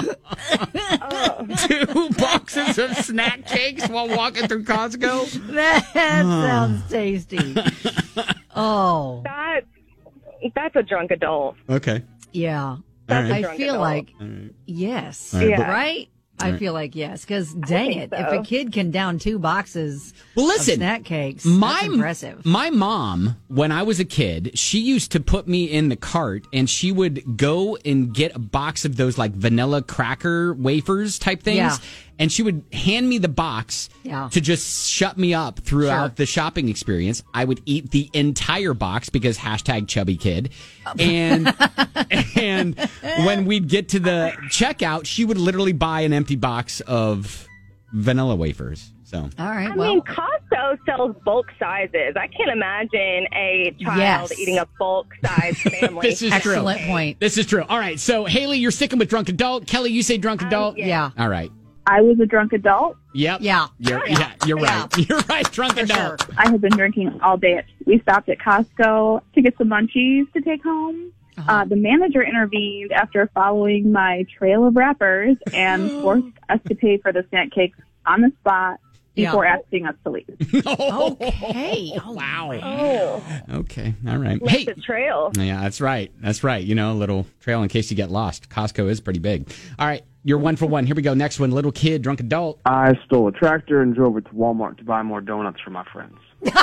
Two boxes of snack cakes while walking through Costco. That sounds tasty. Oh. That's, that's a drunk adult. Okay. Yeah. All right. I feel adult. like, right. yes. All right. Yeah. Right? I right. feel like yes, because dang think it, so. if a kid can down two boxes Well, listen, of snack cakes, my, that's impressive. My mom, when I was a kid, she used to put me in the cart and she would go and get a box of those like vanilla cracker wafers type things. Yeah. And she would hand me the box Yeah. to just shut me up throughout Sure. the shopping experience. I would eat the entire box because hashtag chubby kid. And and when we'd get to the checkout, she would literally buy an empty box of vanilla wafers. So All right. I well, mean, Costco sells bulk sizes. I can't imagine a child Yes. eating a bulk size family. This is excellent true. point. This is true. All right. So Haley, you're sticking with drunk adult. Kelly, you say drunk adult. yeah. All right. I was a drunk adult. Yep. Yeah. You're, yeah. You're right. You're right. Drunk adult. Sure. I had been drinking all day. We stopped at Costco to get some munchies to take home. Uh-huh. Uh, the manager intervened after following my trail of wrappers and forced us to pay for the snack cakes on the spot before Yeah. asking us to leave. Okay. Oh, Wow. Oh, Okay. All right. left Hey. the trail. Yeah, that's right. That's right. You know, a little trail in case you get lost. Costco is pretty big. All right. You're one for one. Here we go. Next one. Little kid, drunk adult. I stole a tractor and drove it to Walmart to buy more donuts for my friends.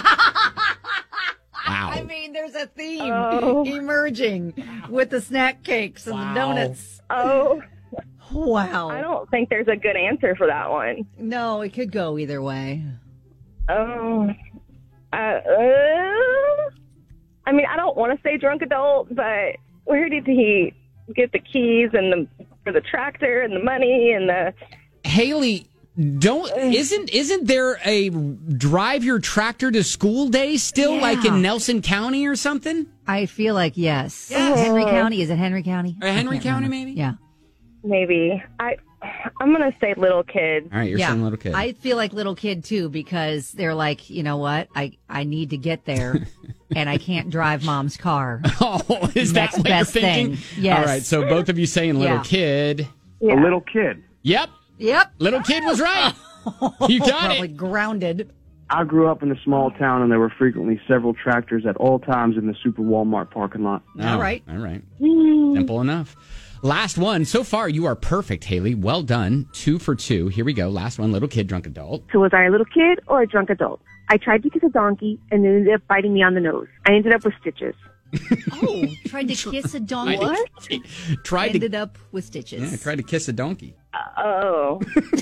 Wow. I mean, there's a theme Oh. emerging with the snack cakes and Wow. the donuts. Oh, Wow. I don't think there's a good answer for that one. No, it could go either way. Oh, uh, uh, I mean, I don't want to say drunk adult, but where did he get the keys and the for the tractor and the money and the? Haley, don't isn't isn't there a drive your tractor to school day still, Yeah. like in Nelson County or something? I feel like yes. Yes. Henry County. Is it Henry County? Or Henry I can't County, remember. maybe? Yeah. Maybe I. I'm gonna say little kid. All right, you're yeah. saying little kid. I feel like little kid too because they're like, you know what? I I need to get there, and I can't drive mom's car. Oh, is that Next what you're best thinking? thing. Yes. All right, so both of you saying little Yeah. kid. A little kid. Yep. Yep. Little kid was right. You got Probably it. grounded. I grew up in a small town and there were frequently several tractors at all times in the Super Walmart parking lot. Oh, All right. All right. Simple enough. Last one. So far, you are perfect, Haley. Well done. Two for two. Here we go. Last one. Little kid, drunk adult. So was I a little kid or a drunk adult? I tried to kiss a donkey and it ended up biting me on the nose. I ended up with stitches. Oh, tried to kiss a donkey. What? Tried to. Ended up with stitches. Yeah, tried to kiss a donkey. Oh.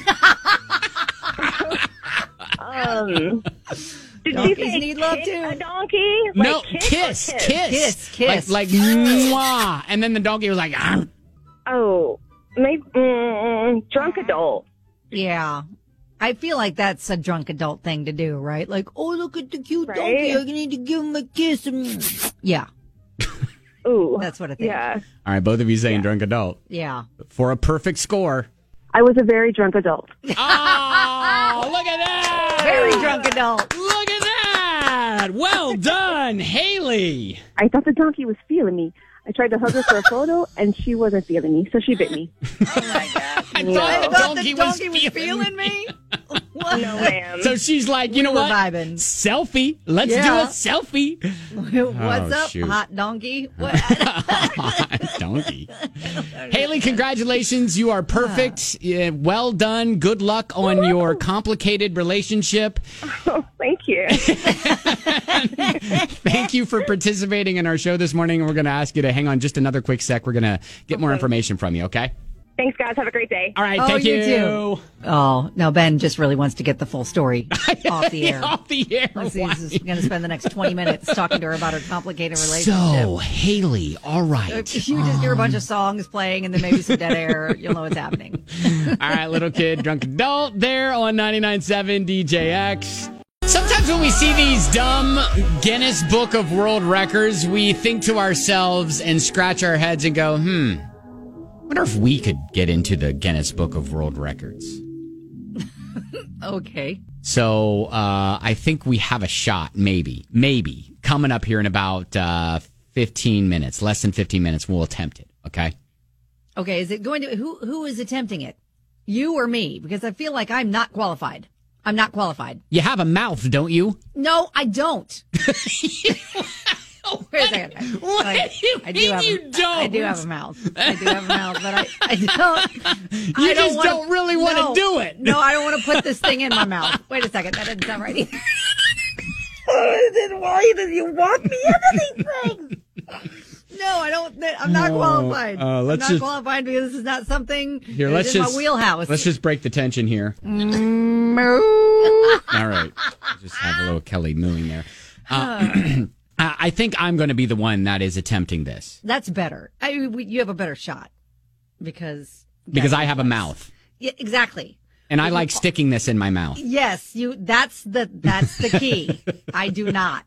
um. Did Donkeys you say need love kiss too. a donkey? Like No, kiss, kiss, or kiss, Kiss, kiss. Like, like, mwah. And then the donkey was like, ah. Oh, maybe mm, drunk adult. Yeah. I feel like that's a drunk adult thing to do, right? Like, oh, look at the cute Right? donkey. I need to give him a kiss. And... Yeah. Ooh, That's what I think. yeah. All right, both of you saying drunk adult. Yeah. For a perfect score. I was a very drunk adult. Oh, look at that. Very drunk adult. Look at that. Well done, Haley. I thought the donkey was feeling me. I tried to hug her for a photo, and she wasn't feeling me, so she bit me. I thought I the thought donkey, the donkey was, feeling me. What? No, ma'am. So she's like, you know were what? vibing. Selfie. Let's Yeah. do a selfie. What's Oh, up, shoot. hot donkey? What? Donkey. Haley, congratulations. You are perfect. Yeah, well done. Good luck on your complicated relationship. Oh, thank you. Thank you for participating in our show this morning. We're going to ask you to hang on just another quick sec. We're going to get more information from you, okay? Thanks, guys. Have a great day. All right, Oh, thank you you. too. Oh, no, Ben just really wants to get the full story off the air. Off the air. Let's see, he's going to spend the next twenty minutes talking to her about her complicated relationship. So, Haley, all right. If you just hear a bunch of songs playing and then maybe some dead air, you'll know what's happening. All right, little kid, drunk adult there on ninety-nine point seven D J X. Sometimes when we see these dumb Guinness Book of World Records, we think to ourselves and scratch our heads and go, hmm, I wonder if we could get into the Guinness Book of World Records. Okay. So uh, I think we have a shot, maybe, maybe, coming up here in about uh, fifteen minutes, less than fifteen minutes, we'll attempt it, okay? Okay, is it going to who who is attempting it? You or me? Because I feel like I'm not qualified. I'm not qualified. You have a mouth, don't you? No, I don't. Wait a second. What I, do you I do mean have, you don't? I do have a mouth. I do have a mouth, but I, I don't. You I don't just wanna, don't really want to no, do it. No, I don't want to put this thing in my mouth. Wait a second. That doesn't sound right either. Then why do you want me into these things? No, I don't. I'm not No, qualified. uh, let's I'm not just- qualified because this is not something Here, that let's is in just my wheelhouse. Let's just break the tension here. Moo. All right, just have a little Kelly mooing there. Uh, I think I'm going to be the one that is attempting this That's better. I, we, you have a better shot because because I have a mouth yeah, exactly. and I like sticking this in my mouth. Yes, you. That's the that's the key. I do not.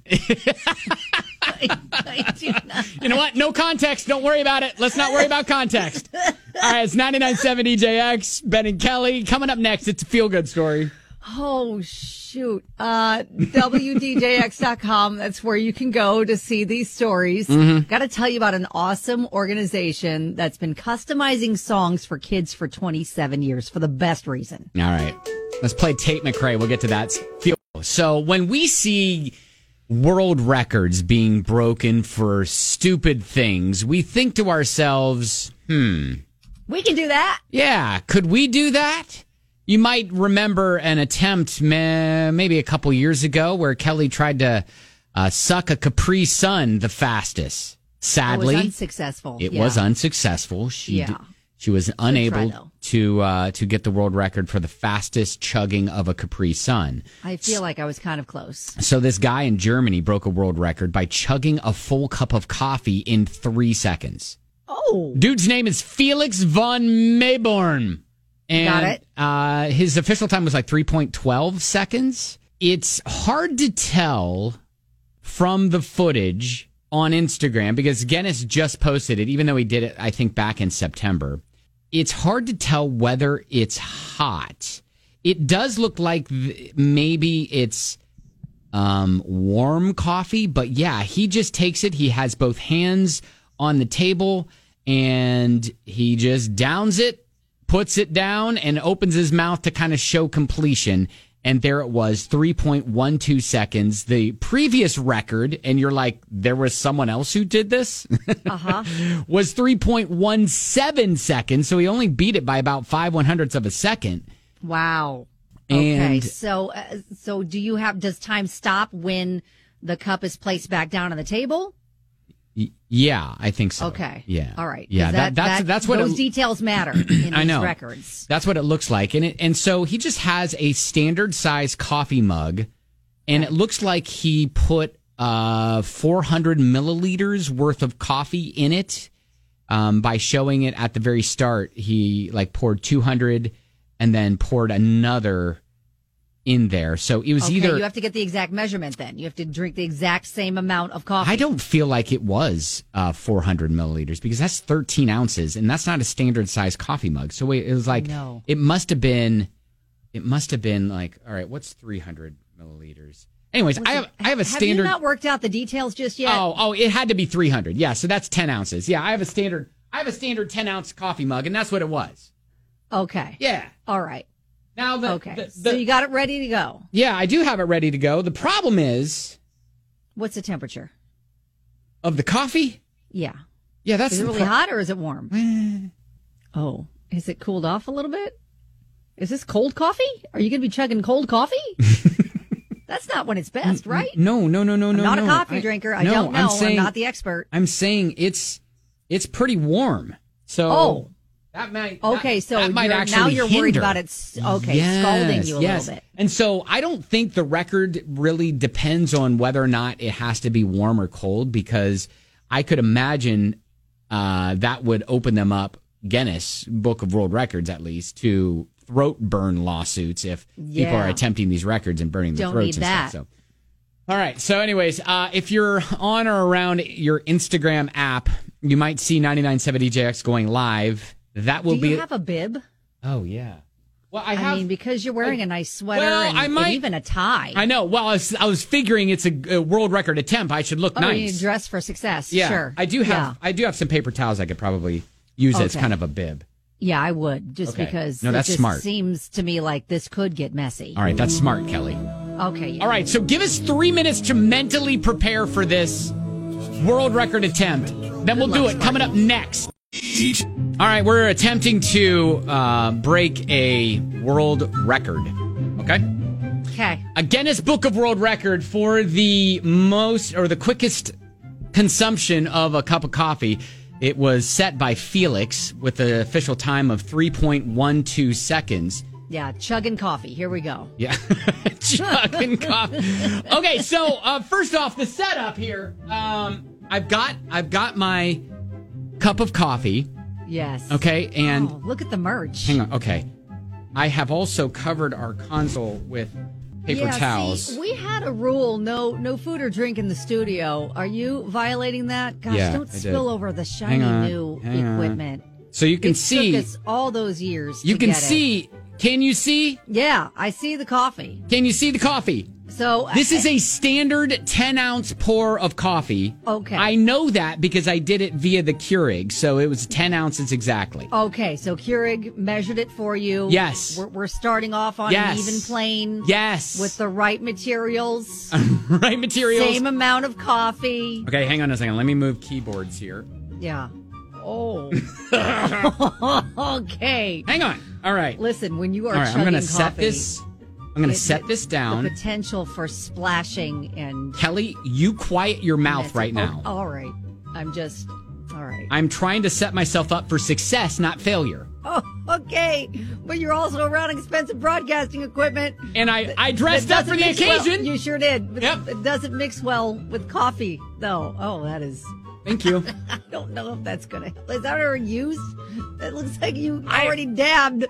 I, I do not. You know what? No context. Don't worry about it. Let's not worry about context. All right, it's ninety-nine point seven D J X, Ben and Kelly. Coming up next, it's a feel-good story. Oh, shoot. Uh, W D J X dot com. That's where you can go to see these stories. Mhm. Got to tell you about an awesome organization that's been customizing songs for kids for twenty-seven years for the best reason. All right, let's play Tate McRae. We'll get to that. Feel- So when we see world records being broken for stupid things, we think to ourselves, hmm, We can do that. yeah, could we do that? You might remember an attempt meh, maybe a couple years ago where Kelly tried to uh, suck a Capri Sun the fastest. Sadly, It was unsuccessful. it Yeah. was unsuccessful. She Yeah. d- she was unable though. to uh, to get the world record for the fastest chugging of a Capri Sun. I feel like I was kind of close. So this guy in Germany broke a world record by chugging a full cup of coffee in three seconds. Oh. Dude's name is Felix von Mayborn. And, Got it. Uh, his official time was like three point one two seconds. It's hard to tell from the footage on Instagram because Guinness just posted it, even though he did it, I think, back in September. It's hard to tell whether it's hot. It does look like th- maybe it's um, warm coffee, but yeah, he just takes it. He has both hands on the table and he just downs it, puts it down, and opens his mouth to kind of show completion. And there it was, three point one two seconds. The previous record, and you're like, there was someone else who did this? Uh-huh. was three point one seven seconds. So he only beat it by about five one hundredths of a second. Wow. Okay. And So, uh, so do you have, does time stop when the cup is placed back down on the table? y- yeah, I think so. Okay. Yeah. All right. 'Cause Yeah, that, that, that's that- that's what those it, details matter in I these know. records. That's what it looks like. And it, and so he just has a standard size coffee mug, and it looks like he put uh, four hundred milliliters worth of coffee in it. Um, by showing it at the very start, he like poured two hundred and then poured another in there. So it was Okay, either. you have to get the exact measurement then. You have to drink the exact same amount of coffee. I don't feel like it was uh, four hundred milliliters because that's thirteen ounces, and that's not a standard size coffee mug. So wait, it was like No. it must have been, it must have been like, all right, what's three hundred milliliters? Anyways, I have I have a Have standard. you not worked out the details just yet? Oh, oh, it had to be three hundred. Yeah, so that's ten ounces. Yeah, I have a standard. I have a standard ten ounce coffee mug, and that's what it was. Okay. Yeah. All right. Now the, Okay. the- so the- you got it ready to go. yeah, I do have it ready to go. The problem is What's the temperature? of the coffee. Yeah. Yeah, that's Is it the really pro- hot or is it warm? Oh, is it cooled off a little bit? Is this cold coffee? Are you going to be chugging cold coffee? That's not when it's best, right? No, no, no, no, I'm no. not a no. coffee I- drinker. I no, don't know. I'm, I'm, saying, not the expert. I'm saying it's it's pretty warm. So Oh. that might Okay, that- so that might you're- actually now you're worried hinder. about it s- okay, Yes, scalding you a yes. little bit. And so I don't think the record really depends on whether or not it has to be warm or cold because I could imagine uh, that would open them up, Guinness Book of World Records at least, to throat burn lawsuits if people Yeah. are attempting these records and burning their Don't throats need and that. stuff. So. All right. So, anyways, uh, if you're on or around your Instagram app, you might see ninety-nine point seven D J X going live. That will Do be. you have a bib? Oh yeah. Well, I I, have. mean, because you're wearing a nice sweater Well, and, I and might- even a tie. I know. Well, I was, I was figuring it's a, a world record attempt. I should look oh, you nice. dress for success. Yeah, Sure. I do have. Yeah. I do have some paper towels I could probably use it as Okay. kind of a bib. Yeah, I would, just Okay. because No, it that's just smart. seems to me like this could get messy. All right, that's smart, Kelly. Okay. Yeah. All right, so give us three minutes to mentally prepare for this world record attempt. Then we'll do it coming up next. All right, we're attempting to uh, break a world record. Okay? Okay. A Guinness Book of World Record for the most or the quickest consumption of a cup of coffee. It was set by Felix with the official time of three point one two seconds. Yeah, chugging coffee. Here we go. Yeah. Chugging coffee. Okay, so uh, first off, the setup here. Um, I've got I've got my cup of coffee. Yes. Okay, and Oh, look at the merch. hang on. Okay, I have also covered our console with paper yeah, towels. See, we had a rule: no, no food or drink in the studio. Are you violating that? Gosh, Yeah, don't I did. spill over the shiny Hang on, new hang on. equipment. So you can it see. Took us all those years. You to can get it. see. Can you see? Yeah, I see the coffee. Can you see the coffee? So This is a standard ten ounce pour of coffee. Okay. I know that because I did it via the Keurig, so it was ten ounces exactly. Okay, so Keurig measured it for you. Yes. We're, we're starting off on Yes. an even plane. Yes. With the right materials. Right materials. Same amount of coffee. Okay, hang on a second. Let me move keyboards here. Yeah. Oh. Okay. Hang on. All right. Listen, when you are All right, I'm chugging going to set coffee, this. I'm going to it- set this down. The potential for splashing and Kelly, you quiet your mouth right Oh, now. all right. I'm just all right. I'm trying to set myself up for success, not failure. Oh, okay. But you're also around expensive broadcasting equipment. And I, I dressed That up for the doesn't mix well- occasion. You sure did. But Yep. It doesn't mix well with coffee, though. Oh, that is. Thank you. I don't know if that's gonna. Is that already used? That looks like you already dabbed.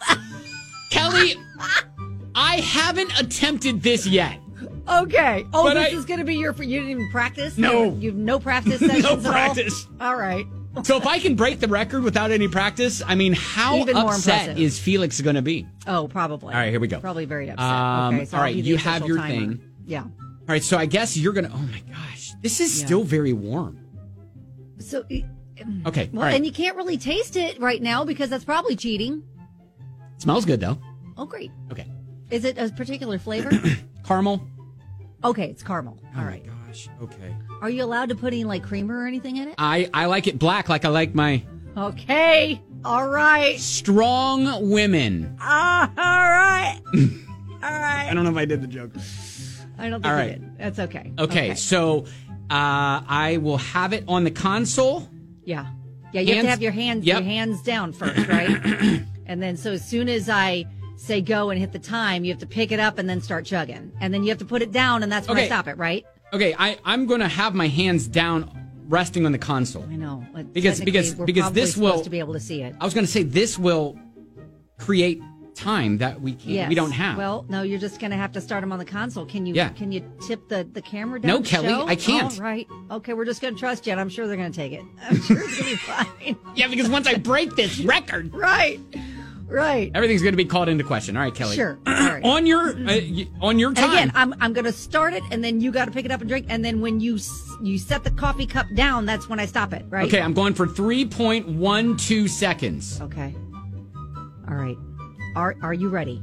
Kelly, I haven't attempted this yet. Okay. Oh, But this I- is gonna be your. You didn't even practice. No. You have, you have no practice sessions No at all? practice. All right. So if I can break the record without any practice, I mean, how Even more upset impressive. is Felix going to be? Oh, probably. All right, here we go. Probably very upset. Um, okay, so all I'll right, be the you have official your timer. thing. Yeah. All right, so I guess you're going to. Oh my gosh, this is Yeah. still very warm. So. Okay, Well, all right. and you can't really taste it right now because that's probably cheating. Smells good though. Oh, great. Okay. Is it a particular flavor? Caramel. Okay, it's caramel. Oh All my right. gosh. Okay. Are you allowed to put any like creamer or anything in it? I I like it black, like I like my Okay. All right. strong women. Ah, all right. All right. I don't know if I did the joke. I don't think All you right. did. That's okay. Okay, so uh, I will have it on the console. Yeah. Yeah, you have Hands- to have your hands Yep. your hands down first, right? And then so as soon as I say go and hit the time, you have to pick it up and then start chugging. And then you have to put it down and that's when I Okay. stop it, right? Okay, I I'm going to have my hands down, resting on the console. I know. But Because- technically, because- we're because probably this supposed will- to be able to see it. I was going to say this will create time that we can't, Yes. we don't have. Well, no, you're just going to have to start them on the console. Can you Yeah. can you tip the, the camera down? No, to Kelly, show? I can't. All right. Okay, we're just going to trust you, and I'm sure they're going to take it. I'm sure it's going to be fine. Yeah, because once I break this record, Right. Right. everything's going to be called into question. All right, Kelly. Sure. All right. on your uh, y- on your time. And again, I'm I'm going to start it, and then you got to pick it up and drink, and then when you s- you set the coffee cup down, that's when I stop it, right? Okay, I'm going for three point one two seconds. Okay. All right. Are are you ready?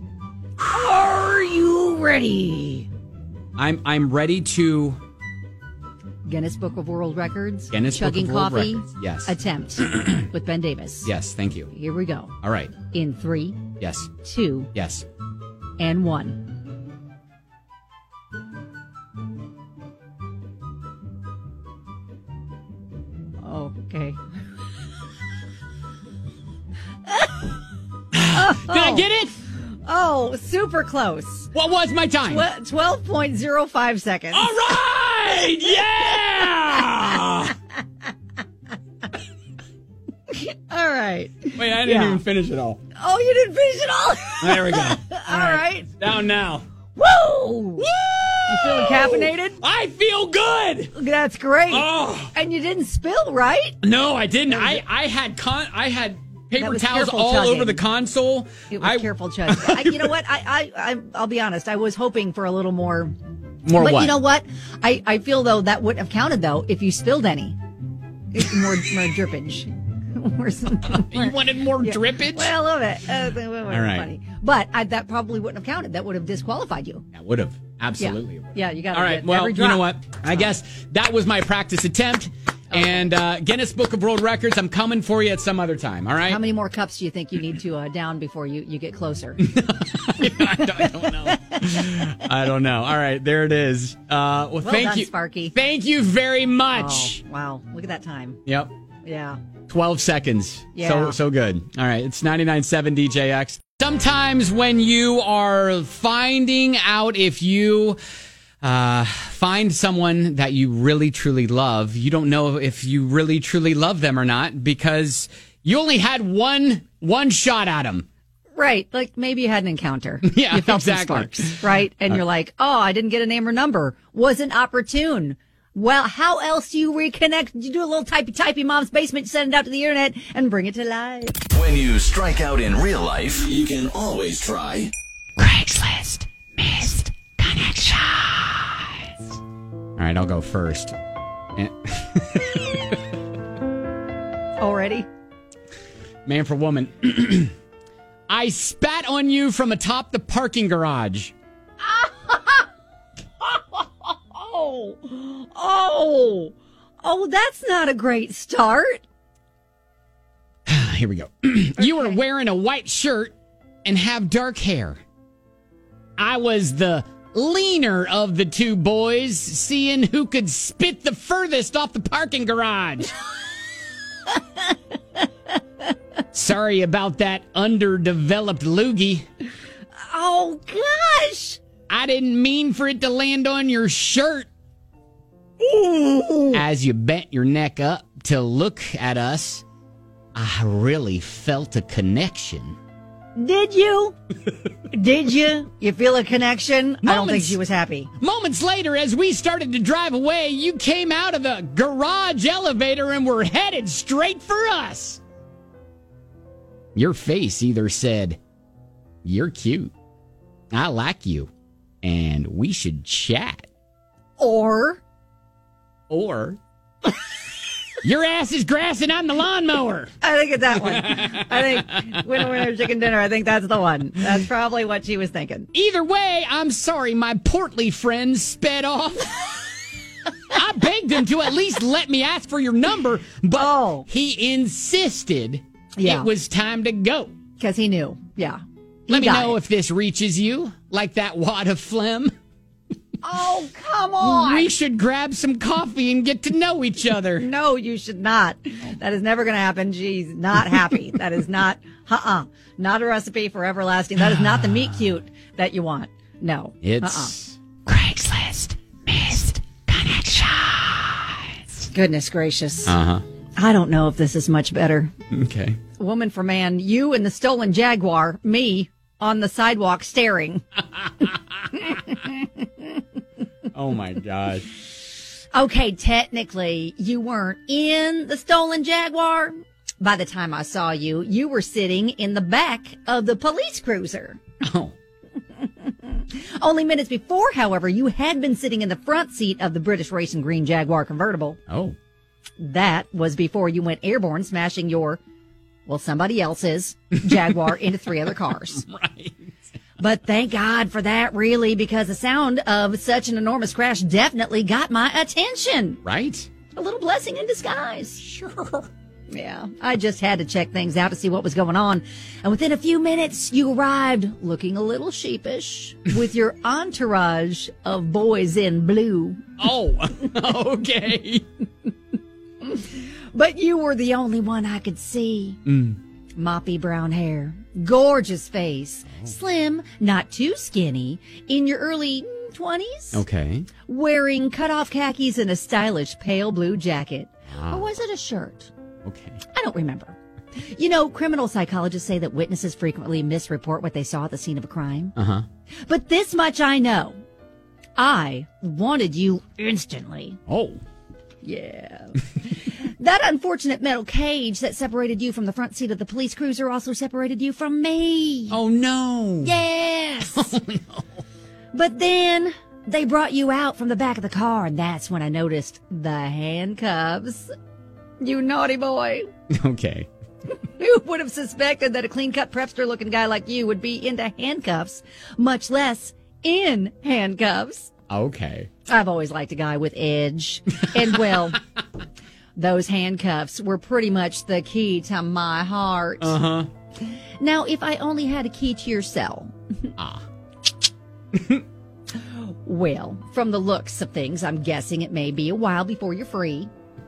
Are you ready? I'm I'm ready to Guinness Book of World Records. Guinness Book chugging of World coffee. Records, yes. Attempt with Ben Davis. Yes, thank you. Here we go. All right. In three, Yes. two, Yes. and one. Okay. Did I get it? Oh, super close. What was my time? twelve point zero five seconds. All right! Yeah! All right. Wait, I didn't Yeah. even finish it all. Oh, you didn't finish it all? There we go. All right. Down now. Woo! You feeling caffeinated? I feel good. That's great. Oh. And you didn't spill, right? No, I didn't. I, I had con I had That paper was towels careful all chugging. over the console. It was I, careful chugging. I, you know what? I, I, I, I'll be honest. I was hoping for a little more. More but what? you know what? I, I feel though that wouldn't have counted though if you spilled any. It's more, more drippage. Or some, You wanted more yeah. drippage? Well, a little bit. Uh, that would have been All right. funny. But I, that probably wouldn't have counted. That would have disqualified you. That would have. Absolutely. Yeah, yeah you got All right. Well, you know what? I guess that was my practice attempt. And uh, Guinness Book of World Records, I'm coming for you at some other time. All right? How many more cups do you think you need to uh, down before you, you get closer? I, don't, I don't know. I don't know. All right. There it is. Uh, well, Well thank done, you. Sparky. Thank you very much. Oh, wow. Look at that time. Yep. Yeah. twelve seconds. Yeah. So so good. All right. It's ninety-nine point seven D J X. Sometimes when you are finding out if you uh, find someone that you really, truly love, you don't know if you really, truly love them or not because you only had one one shot at them. Right. Like maybe you had an encounter. Yeah, You felt exactly. some sparks, right? And Uh, you're like, oh, I didn't get a name or number. Wasn't opportune. Well, how else do you reconnect? You do a little typey typey mom's basement, send it out to the internet, and bring it to life. When you strike out in real life, you can always try Craigslist missed connections. All right, I'll go first. Eh, Already? Man for woman. I spat on you from atop the parking garage. Oh, oh, oh, that's not a great start. Here we go. You were wearing a white shirt and have dark hair. I was the leaner of the two boys, seeing who could spit the furthest off the parking garage. Sorry about that underdeveloped loogie. Oh, gosh. I didn't mean for it to land on your shirt. As you bent your neck up to look at us, I really felt a connection. Did you? Did you? You feel a connection? I don't think Moments- she was happy. Moments later, as we started to drive away, you came out of the garage elevator and were headed straight for us. Your face either said, "You're cute, I like you, and we should chat," Or, or "Your ass is grass and I'm the lawnmower." I think it's that one. I think winner, winner, chicken dinner. I think that's the one. That's probably what she was thinking. Either way, I'm sorry my portly friend sped off. I begged him to at least let me ask for your number, but Oh. he insisted Yeah. it was time to go. Because he knew. Yeah. He Let me got know it. if this reaches you, like that wad of phlegm. Oh, come on. We should grab some coffee and get to know each other. No, you should not. That is never going to happen. She's not happy. That is not, uh-uh, not a recipe for everlasting. That is not the meet cute that you want. No. It's uh-uh. Craigslist missed connections. Goodness gracious. Uh-huh. I don't know if this is much better. Okay. Woman for man, you and the stolen Jaguar, me on the sidewalk staring. Oh, my gosh. Okay, technically, you weren't in the stolen Jaguar. By the time I saw you, you were sitting in the back of the police cruiser. Oh. Only minutes before, however, you had been sitting in the front seat of the British Racing Green Jaguar convertible. Oh. That was before you went airborne, smashing your, well, somebody else's Jaguar into three other cars. Right. But thank God for that, really, because the sound of such an enormous crash definitely got my attention. Right? A little blessing in disguise. Sure. Yeah, I just had to check things out to see what was going on. And within a few minutes, you arrived looking a little sheepish with your entourage of boys in blue. Oh, okay. But you were the only one I could see. Mm. Moppy brown hair, gorgeous face, slim, not too skinny, in your early twenties, Okay. wearing cut-off khakis and a stylish pale blue jacket. Ah. Or was it a shirt? Okay. I don't remember. You know, criminal psychologists say that witnesses frequently misreport what they saw at the scene of a crime. Uh-huh. But this much I know. I wanted you instantly. Oh. Yeah. That unfortunate metal cage that separated you from the front seat of the police cruiser also separated you from me. Oh, no. Yes. Oh, no. But then they brought you out from the back of the car, and that's when I noticed the handcuffs. You naughty boy. Okay. Who would have suspected that a clean-cut prepster-looking guy like you would be into handcuffs, much less in handcuffs? Okay. I've always liked a guy with edge. And, well, those handcuffs were pretty much the key to my heart. Uh-huh. Now, if I only had a key to your cell. Ah. Well, from the looks of things, I'm guessing it may be a while before you're free.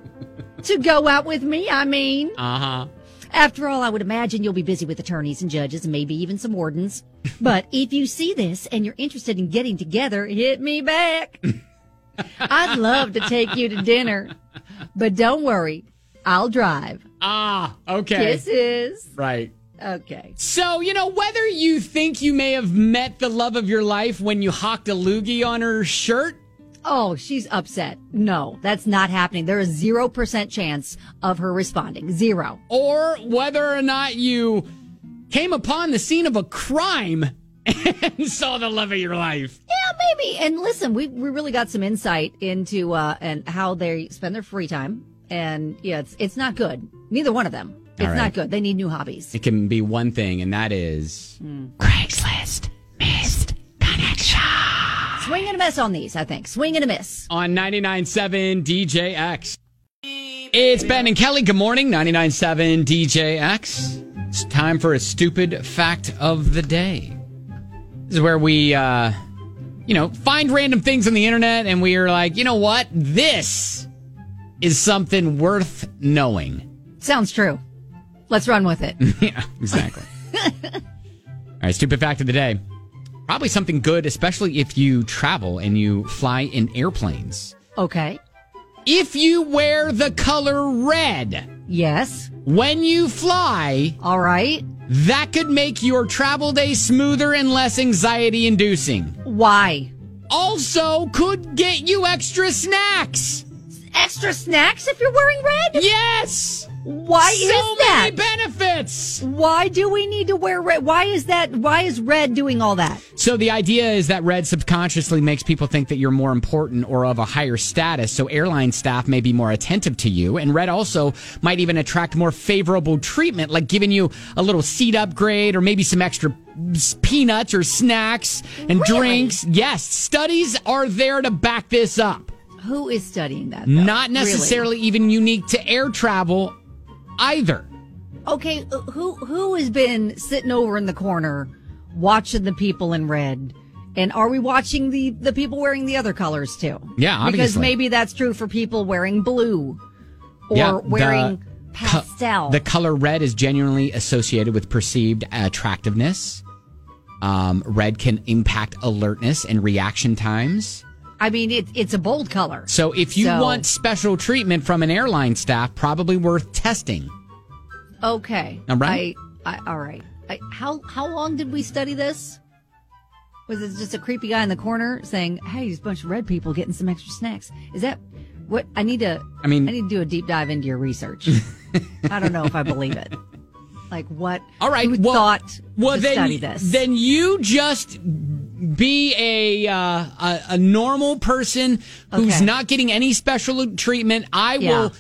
To go out with me, I mean. Uh-huh. After all, I would imagine you'll be busy with attorneys and judges and maybe even some wardens. But if you see this and you're interested in getting together, hit me back. I'd love to take you to dinner. But don't worry, I'll drive. Ah, okay. Kisses. Right. Okay. So, you know, whether you think you may have met the love of your life when you hocked a loogie on her shirt. Oh, she's upset. No, that's not happening. There is zero percent chance of her responding. Zero. Or whether or not you came upon the scene of a crime and saw the love of your life. Yeah, maybe. And listen, we we really got some insight into uh, and how they spend their free time. And yeah, it's it's not good. Neither one of them. It's right. not good. They need new hobbies. It can be one thing, and that is Mm. Craigslist missed connection. Swing and a miss on these, I think. Swing and a miss. On ninety-nine point seven D J X. It's Ben and Kelly. Good morning, ninety-nine point seven D J X. It's time for a stupid fact of the day. This is where we, uh, you know, find random things on the internet, and we are like, you know what? This is something worth knowing. Sounds true. Let's run with it. Yeah, exactly. All right, stupid fact of the day. Probably something good, especially if you travel and you fly in airplanes. Okay. If you wear the color red. Yes. When you fly. All right. That could make your travel day smoother and less anxiety inducing. Why? Also could get you extra snacks. Extra snacks if you're wearing red? Yes. Why so is that? So many benefits. Why do we need to wear red? Why is that? Why is red doing all that? So the idea is that red subconsciously makes people think that you're more important or of a higher status. So airline staff may be more attentive to you. And red also might even attract more favorable treatment, like giving you a little seat upgrade or maybe some extra peanuts or snacks and Really? drinks. Yes, studies are there to back this up. Who is studying that, though? Not necessarily Really? even unique to air travel either. Okay, who who has been sitting over in the corner watching the people in red? And are we watching the, the people wearing the other colors too? Yeah, obviously. Because maybe that's true for people wearing blue or Yeah, wearing the pastel. Co- the color red is genuinely associated with perceived attractiveness. Um, red can impact alertness and reaction times. I mean, it, it's a bold color. So if you So- want special treatment from an airline staff, probably worth testing. Okay. All right. I, I, all right. I, how how long did we study this? Was it just a creepy guy in the corner saying, "Hey, there's a bunch of red people getting some extra snacks"? Is that what I need to? I mean, I need to do a deep dive into your research. I don't know if I believe it. Like what? All right. Who well, thought well, to then, study this? Then you just be a uh, a, a normal person who's Okay. not getting any special treatment. I Yeah. will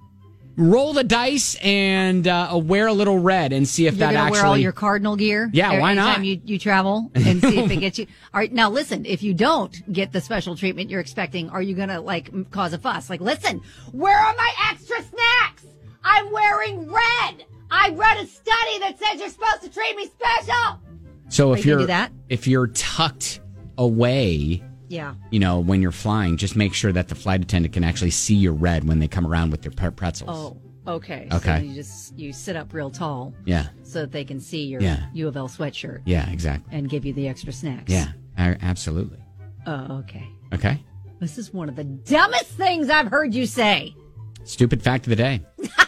roll the dice and uh, wear a little red and see if You're that gonna actually. wear all your cardinal gear. Yeah, every why not? Time you, you travel and see if it gets you. All right, now listen. If you don't get the special treatment you're expecting, are you gonna like m- cause a fuss? Like, listen, where are my extra snacks? I'm wearing red. I read a study that says you're supposed to treat me special. So Are if you you're gonna do that? if you're tucked away, Yeah. you know, when you're flying, just make sure that the flight attendant can actually see your red when they come around with their pre- pretzels. Oh, okay. Okay. So you just you sit up real tall. Yeah. So that they can see your Yeah. U of L sweatshirt. Yeah, exactly. And give you the extra snacks. Yeah, a- absolutely. Oh, okay. Okay. This is one of the dumbest things I've heard you say. Stupid fact of the day.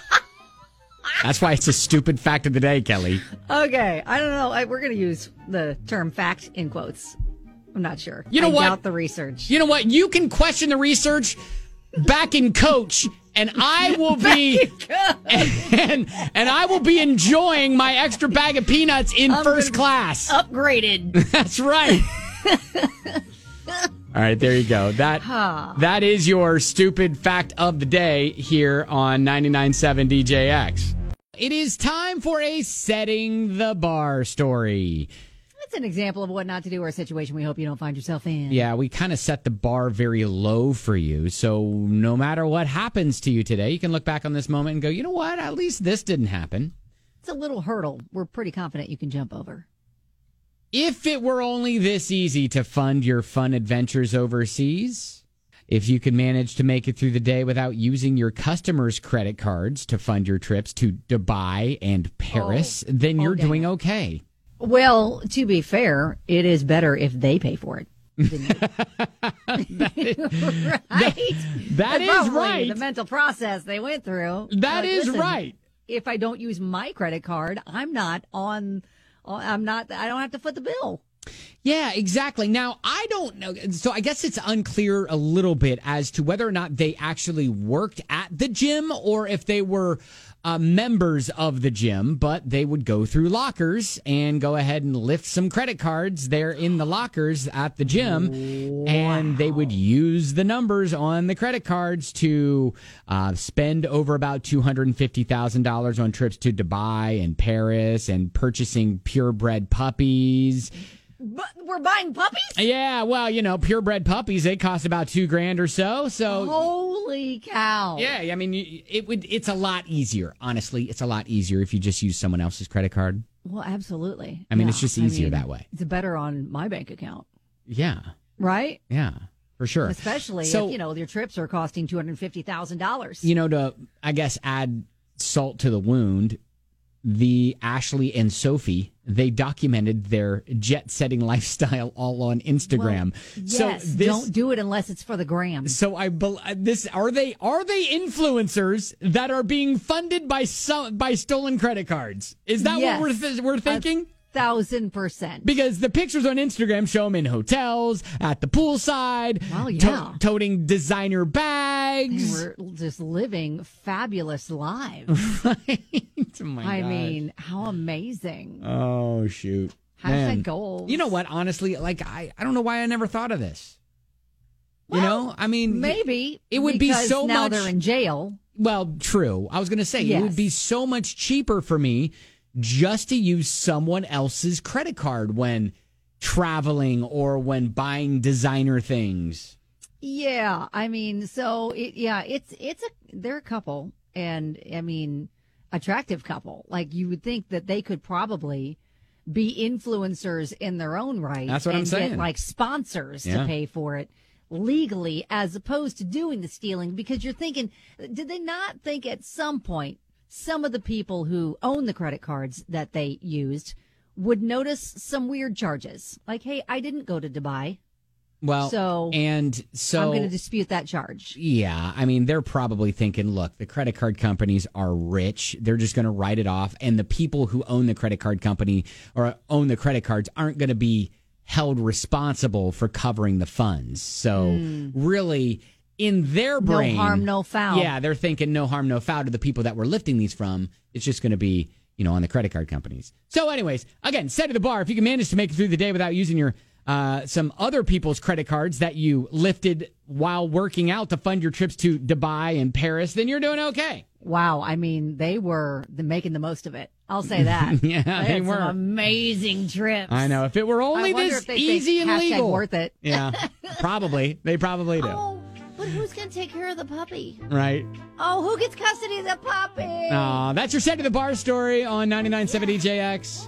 That's why it's a stupid fact of the day, Kelly. Okay, I don't know. I, we're going to use the term "fact" in quotes. I'm not sure. You know I what? doubt the research. You know what? You can question the research back in coach, and I will be and, and I will be enjoying my extra bag of peanuts in I'm first gonna be class. Upgraded. That's right. All right, there you go. That Huh. that is your stupid fact of the day here on ninety-nine point seven D J X. It is time for a setting the bar story. That's an example of what not to do or a situation we hope you don't find yourself in. Yeah, we kind of set the bar very low for you. So no matter what happens to you today, you can look back on this moment and go, you know what? At least this didn't happen. It's a little hurdle we're pretty confident you can jump over. If it were only this easy to fund your fun adventures overseas, if you could manage to make it through the day without using your customers' credit cards to fund your trips to Dubai and Paris, Oh. then you're Oh, dang doing it. okay. Well, to be fair, it is better if they pay for it. right? That That's is probably right. The mental process they went through. That Like, is listen, right. If I don't use my credit card, I'm not on. I'm not. I don't have to foot the bill. Yeah, exactly. Now, I don't know. So I guess it's unclear a little bit as to whether or not they actually worked at the gym or if they were uh, members of the gym, but they would go through lockers and go ahead and lift some credit cards there in the lockers at the gym. Wow. And they would use the numbers on the credit cards to uh, spend over about two hundred fifty thousand dollars on trips to Dubai and Paris and purchasing purebred puppies. But we're buying puppies? Yeah, well, you know, purebred puppies, they cost about two grand or so. So, Holy cow. yeah, I mean, you- it would. It's a lot easier. Honestly, it's a lot easier if you just use someone else's credit card. Well, absolutely. I mean, Yeah, it's just I easier mean, that way. It's better on my bank account, Yeah, right? yeah, for sure. Especially So, if, you know, your trips are costing two hundred fifty thousand dollars. you know, to, I guess, add salt to the wound, the Ashley and Sophie, they documented their jet-setting lifestyle all on Instagram. Yes, this, don't do it unless it's for the gram. So I bel this are they are they influencers that are being funded by some by stolen credit cards? Is that Yes. what we're th- we're thinking? A thousand percent. Because the pictures on Instagram show them in hotels, at the poolside, Well, to- yeah. toting designer bags. We're just living fabulous lives. Oh my I gosh. mean, how amazing. Oh shoot. Hashtag Man. goals. You know what? Honestly, like I, I don't know why I never thought of this. you know, I mean, Maybe it would be because so now much. they're in jail. Well, true. I was going to say it Yes. would be so much cheaper for me just to use someone else's credit card when traveling or when buying designer things. Yeah, I mean, so it, yeah, it's it's a they're a couple, and I mean, attractive couple. Like you would think that they could probably be influencers in their own right. That's what I'm and saying. Get like sponsors Yeah. to pay for it legally, as opposed to doing the stealing. Because you're thinking, did they not think at some point some of the people who own the credit cards that they used would notice some weird charges? Like, hey, I didn't go to Dubai. Well, So and so I'm going to dispute that charge. Yeah, I mean, they're probably thinking, look, the credit card companies are rich. They're just going to write it off. And the people who own the credit card company or own the credit cards aren't going to be held responsible for covering the funds. So Mm. really, in their No brain, harm, no foul. Yeah, they're thinking no harm, no foul to the people that we're lifting these from. It's just going to be, you know, on the credit card companies. So anyways, again, set to the bar. If you can manage to make it through the day without using your Uh, some other people's credit cards that you lifted while working out to fund your trips to Dubai and Paris, then you're doing okay. Wow, I mean, they were the, making the most of it. I'll say that. Yeah, they, they had were. Some amazing trips. I know. If it were only I wonder this if they easy think and hashtag legal. worth it. Yeah, probably. They probably do. Oh, but who's going to take care of the puppy? Right. Oh, who gets custody of the puppy? Uh, that's your set to the bar story on ninety-nine point seven D J X.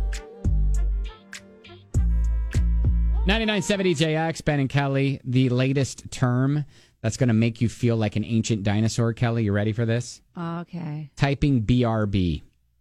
ninety-nine point seven D J X, Ben and Kelly, the latest term that's going to make you feel like an ancient dinosaur. Kelly, you ready for this? Okay. Typing B R B.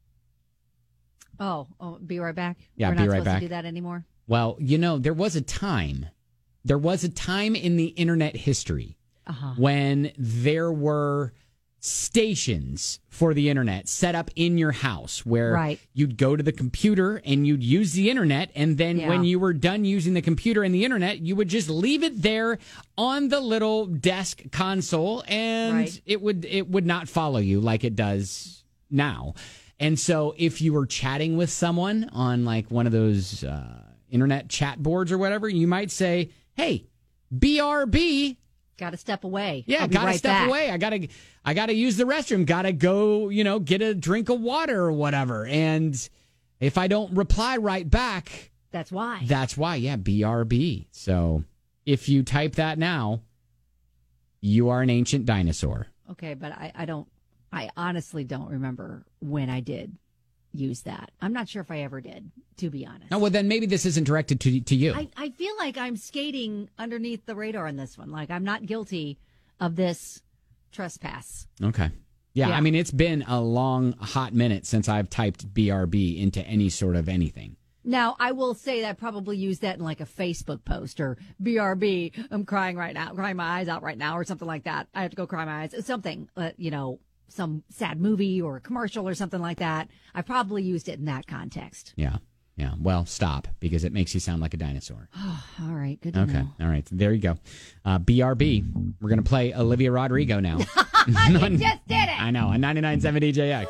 Oh, oh, be right back. Yeah, We're be not right supposed back. to do that anymore. Well, you know, there was a time, there was a time in the internet history Uh-huh. when there were stations for the internet set up in your house where Right. you'd go to the computer and you'd use the internet. And then Yeah. when you were done using the computer and the internet, you would just leave it there on the little desk console and Right. it would, it would not follow you like it does now. And so if you were chatting with someone on like one of those uh, internet chat boards or whatever, you might say, hey, B R B. Got to step away. Yeah, I'll be got to right step back. away. I got to I got to use the restroom. Got to go, you know, get a drink of water or whatever. And if I don't reply right back, that's why. That's why. Yeah, B R B. So if you type that now, you are an ancient dinosaur. Okay, but I, I don't, I honestly don't remember when I did use that. I'm not sure if I ever did, to be honest. Oh, well, then maybe this isn't directed to to you. I, I feel like I'm skating underneath the radar on this one. Like I'm not guilty of this trespass. Okay. Yeah, Yeah. I mean, it's been a long, hot minute since I've typed B R B into any sort of anything. Now, I will say that I probably used that in like a Facebook post or B R B. I'm crying right now, crying my eyes out right now or something like that. I have to go cry my eyes. Something, uh, you know, some sad movie or commercial or something like that. I probably used it in that context. Yeah. Yeah. Well, stop, because it makes you sound like a dinosaur. All right. Good to Okay. know. All right. There you go. Uh, B R B. We're going to play Olivia Rodrigo now. You just did it. I know. On ninety-nine point seven D J X.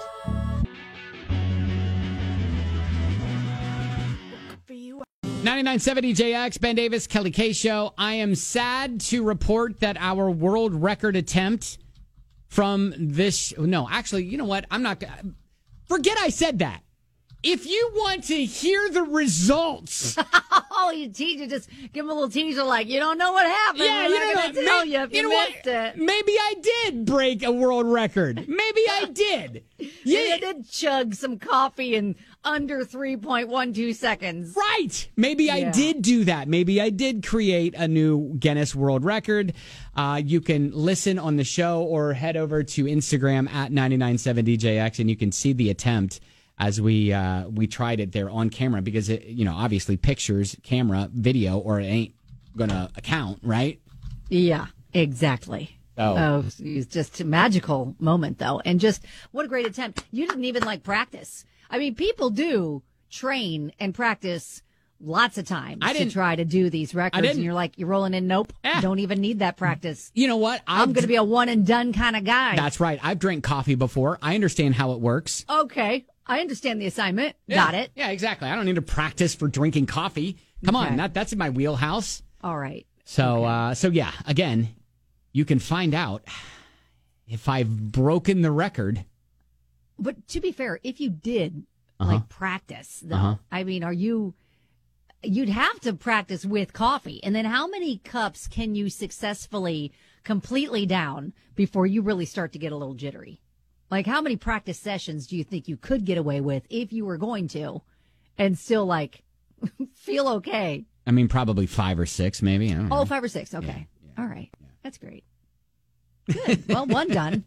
ninety-nine point seven D J X, Ben Davis, Kelly K Show. I am sad to report that our world record attempt from this... No, actually, you know what? I'm not... Forget I said that. If you want to hear the results... Oh, you teaser, just give them a little teaser like, you don't know what happened. Yeah, We're you not know gonna what? tell May- you if you you, know what? missed it. Maybe I did break a world record. Maybe I did. Yeah, you did chug some coffee in under three point one two seconds. Right. Maybe I Yeah. did do that. Maybe I did create a new Guinness World Record. Uh, you can listen on the show or head over to Instagram at ninety-nine point seven D J X and you can see the attempt as we uh, we tried it there on camera because, it, you know, obviously pictures, camera, video, or it ain't going to account, right? Yeah, exactly. Oh. Oh, it's just a magical moment, though. And just what a great attempt. You didn't even like practice. I mean, people do train and practice lots of times I didn't- to try to do these records. didn't- And you're like, you're rolling in, nope, don't even need that practice. You know what? I'm going to be a one and done kind of guy. That's right. I've drank coffee before. I understand how it works. Okay. I understand the assignment. Yeah. Got it. Yeah, exactly. I don't need to practice for drinking coffee. Come Okay. on, that that's in my wheelhouse. All right. So, uh, so yeah, again, you can find out if I've broken the record. But to be fair, if you did Uh-huh. like practice, though, Uh-huh. I mean, are you? You'd have to practice with coffee, and then how many cups can you successfully completely down before you really start to get a little jittery? Like, how many practice sessions do you think you could get away with if you were going to, and still like feel okay? I mean, probably five or six, maybe. I don't know. Oh, five or six. Okay, all right, that's great. Good. Well, one done.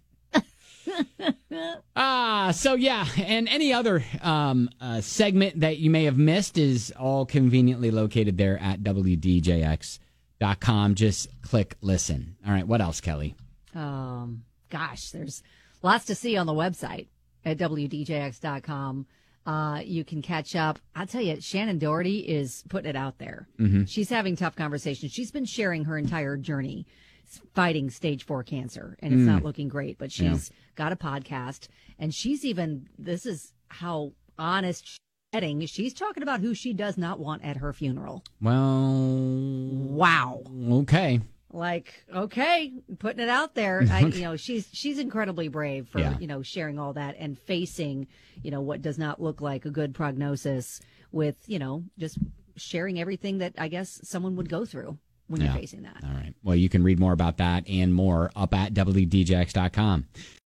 Ah, so yeah, and any other um, uh, segment that you may have missed is all conveniently located there at W D J X dot com. Just click listen. All right, what else, Kelly? Um, gosh, there's lots to see on the website at W D J X dot com. Uh, you can catch up. I'll tell you, Shannon Doherty is putting it out there. Mhm. She's having tough conversations. She's been sharing her entire journey fighting stage four cancer, and it's Mm. not looking great, but Yeah. she's got a podcast, and she's even, this is how honest she's getting. She's talking about who she does not want at her funeral. Well, wow. Okay. Like, okay, putting it out there. I, you know, she's she's incredibly brave for, Yeah. you know, sharing all that and facing, you know, what does not look like a good prognosis with, you know, just sharing everything that I guess someone would go through when Yeah. you're facing that. All right. Well, you can read more about that and more up at W D J X dot com.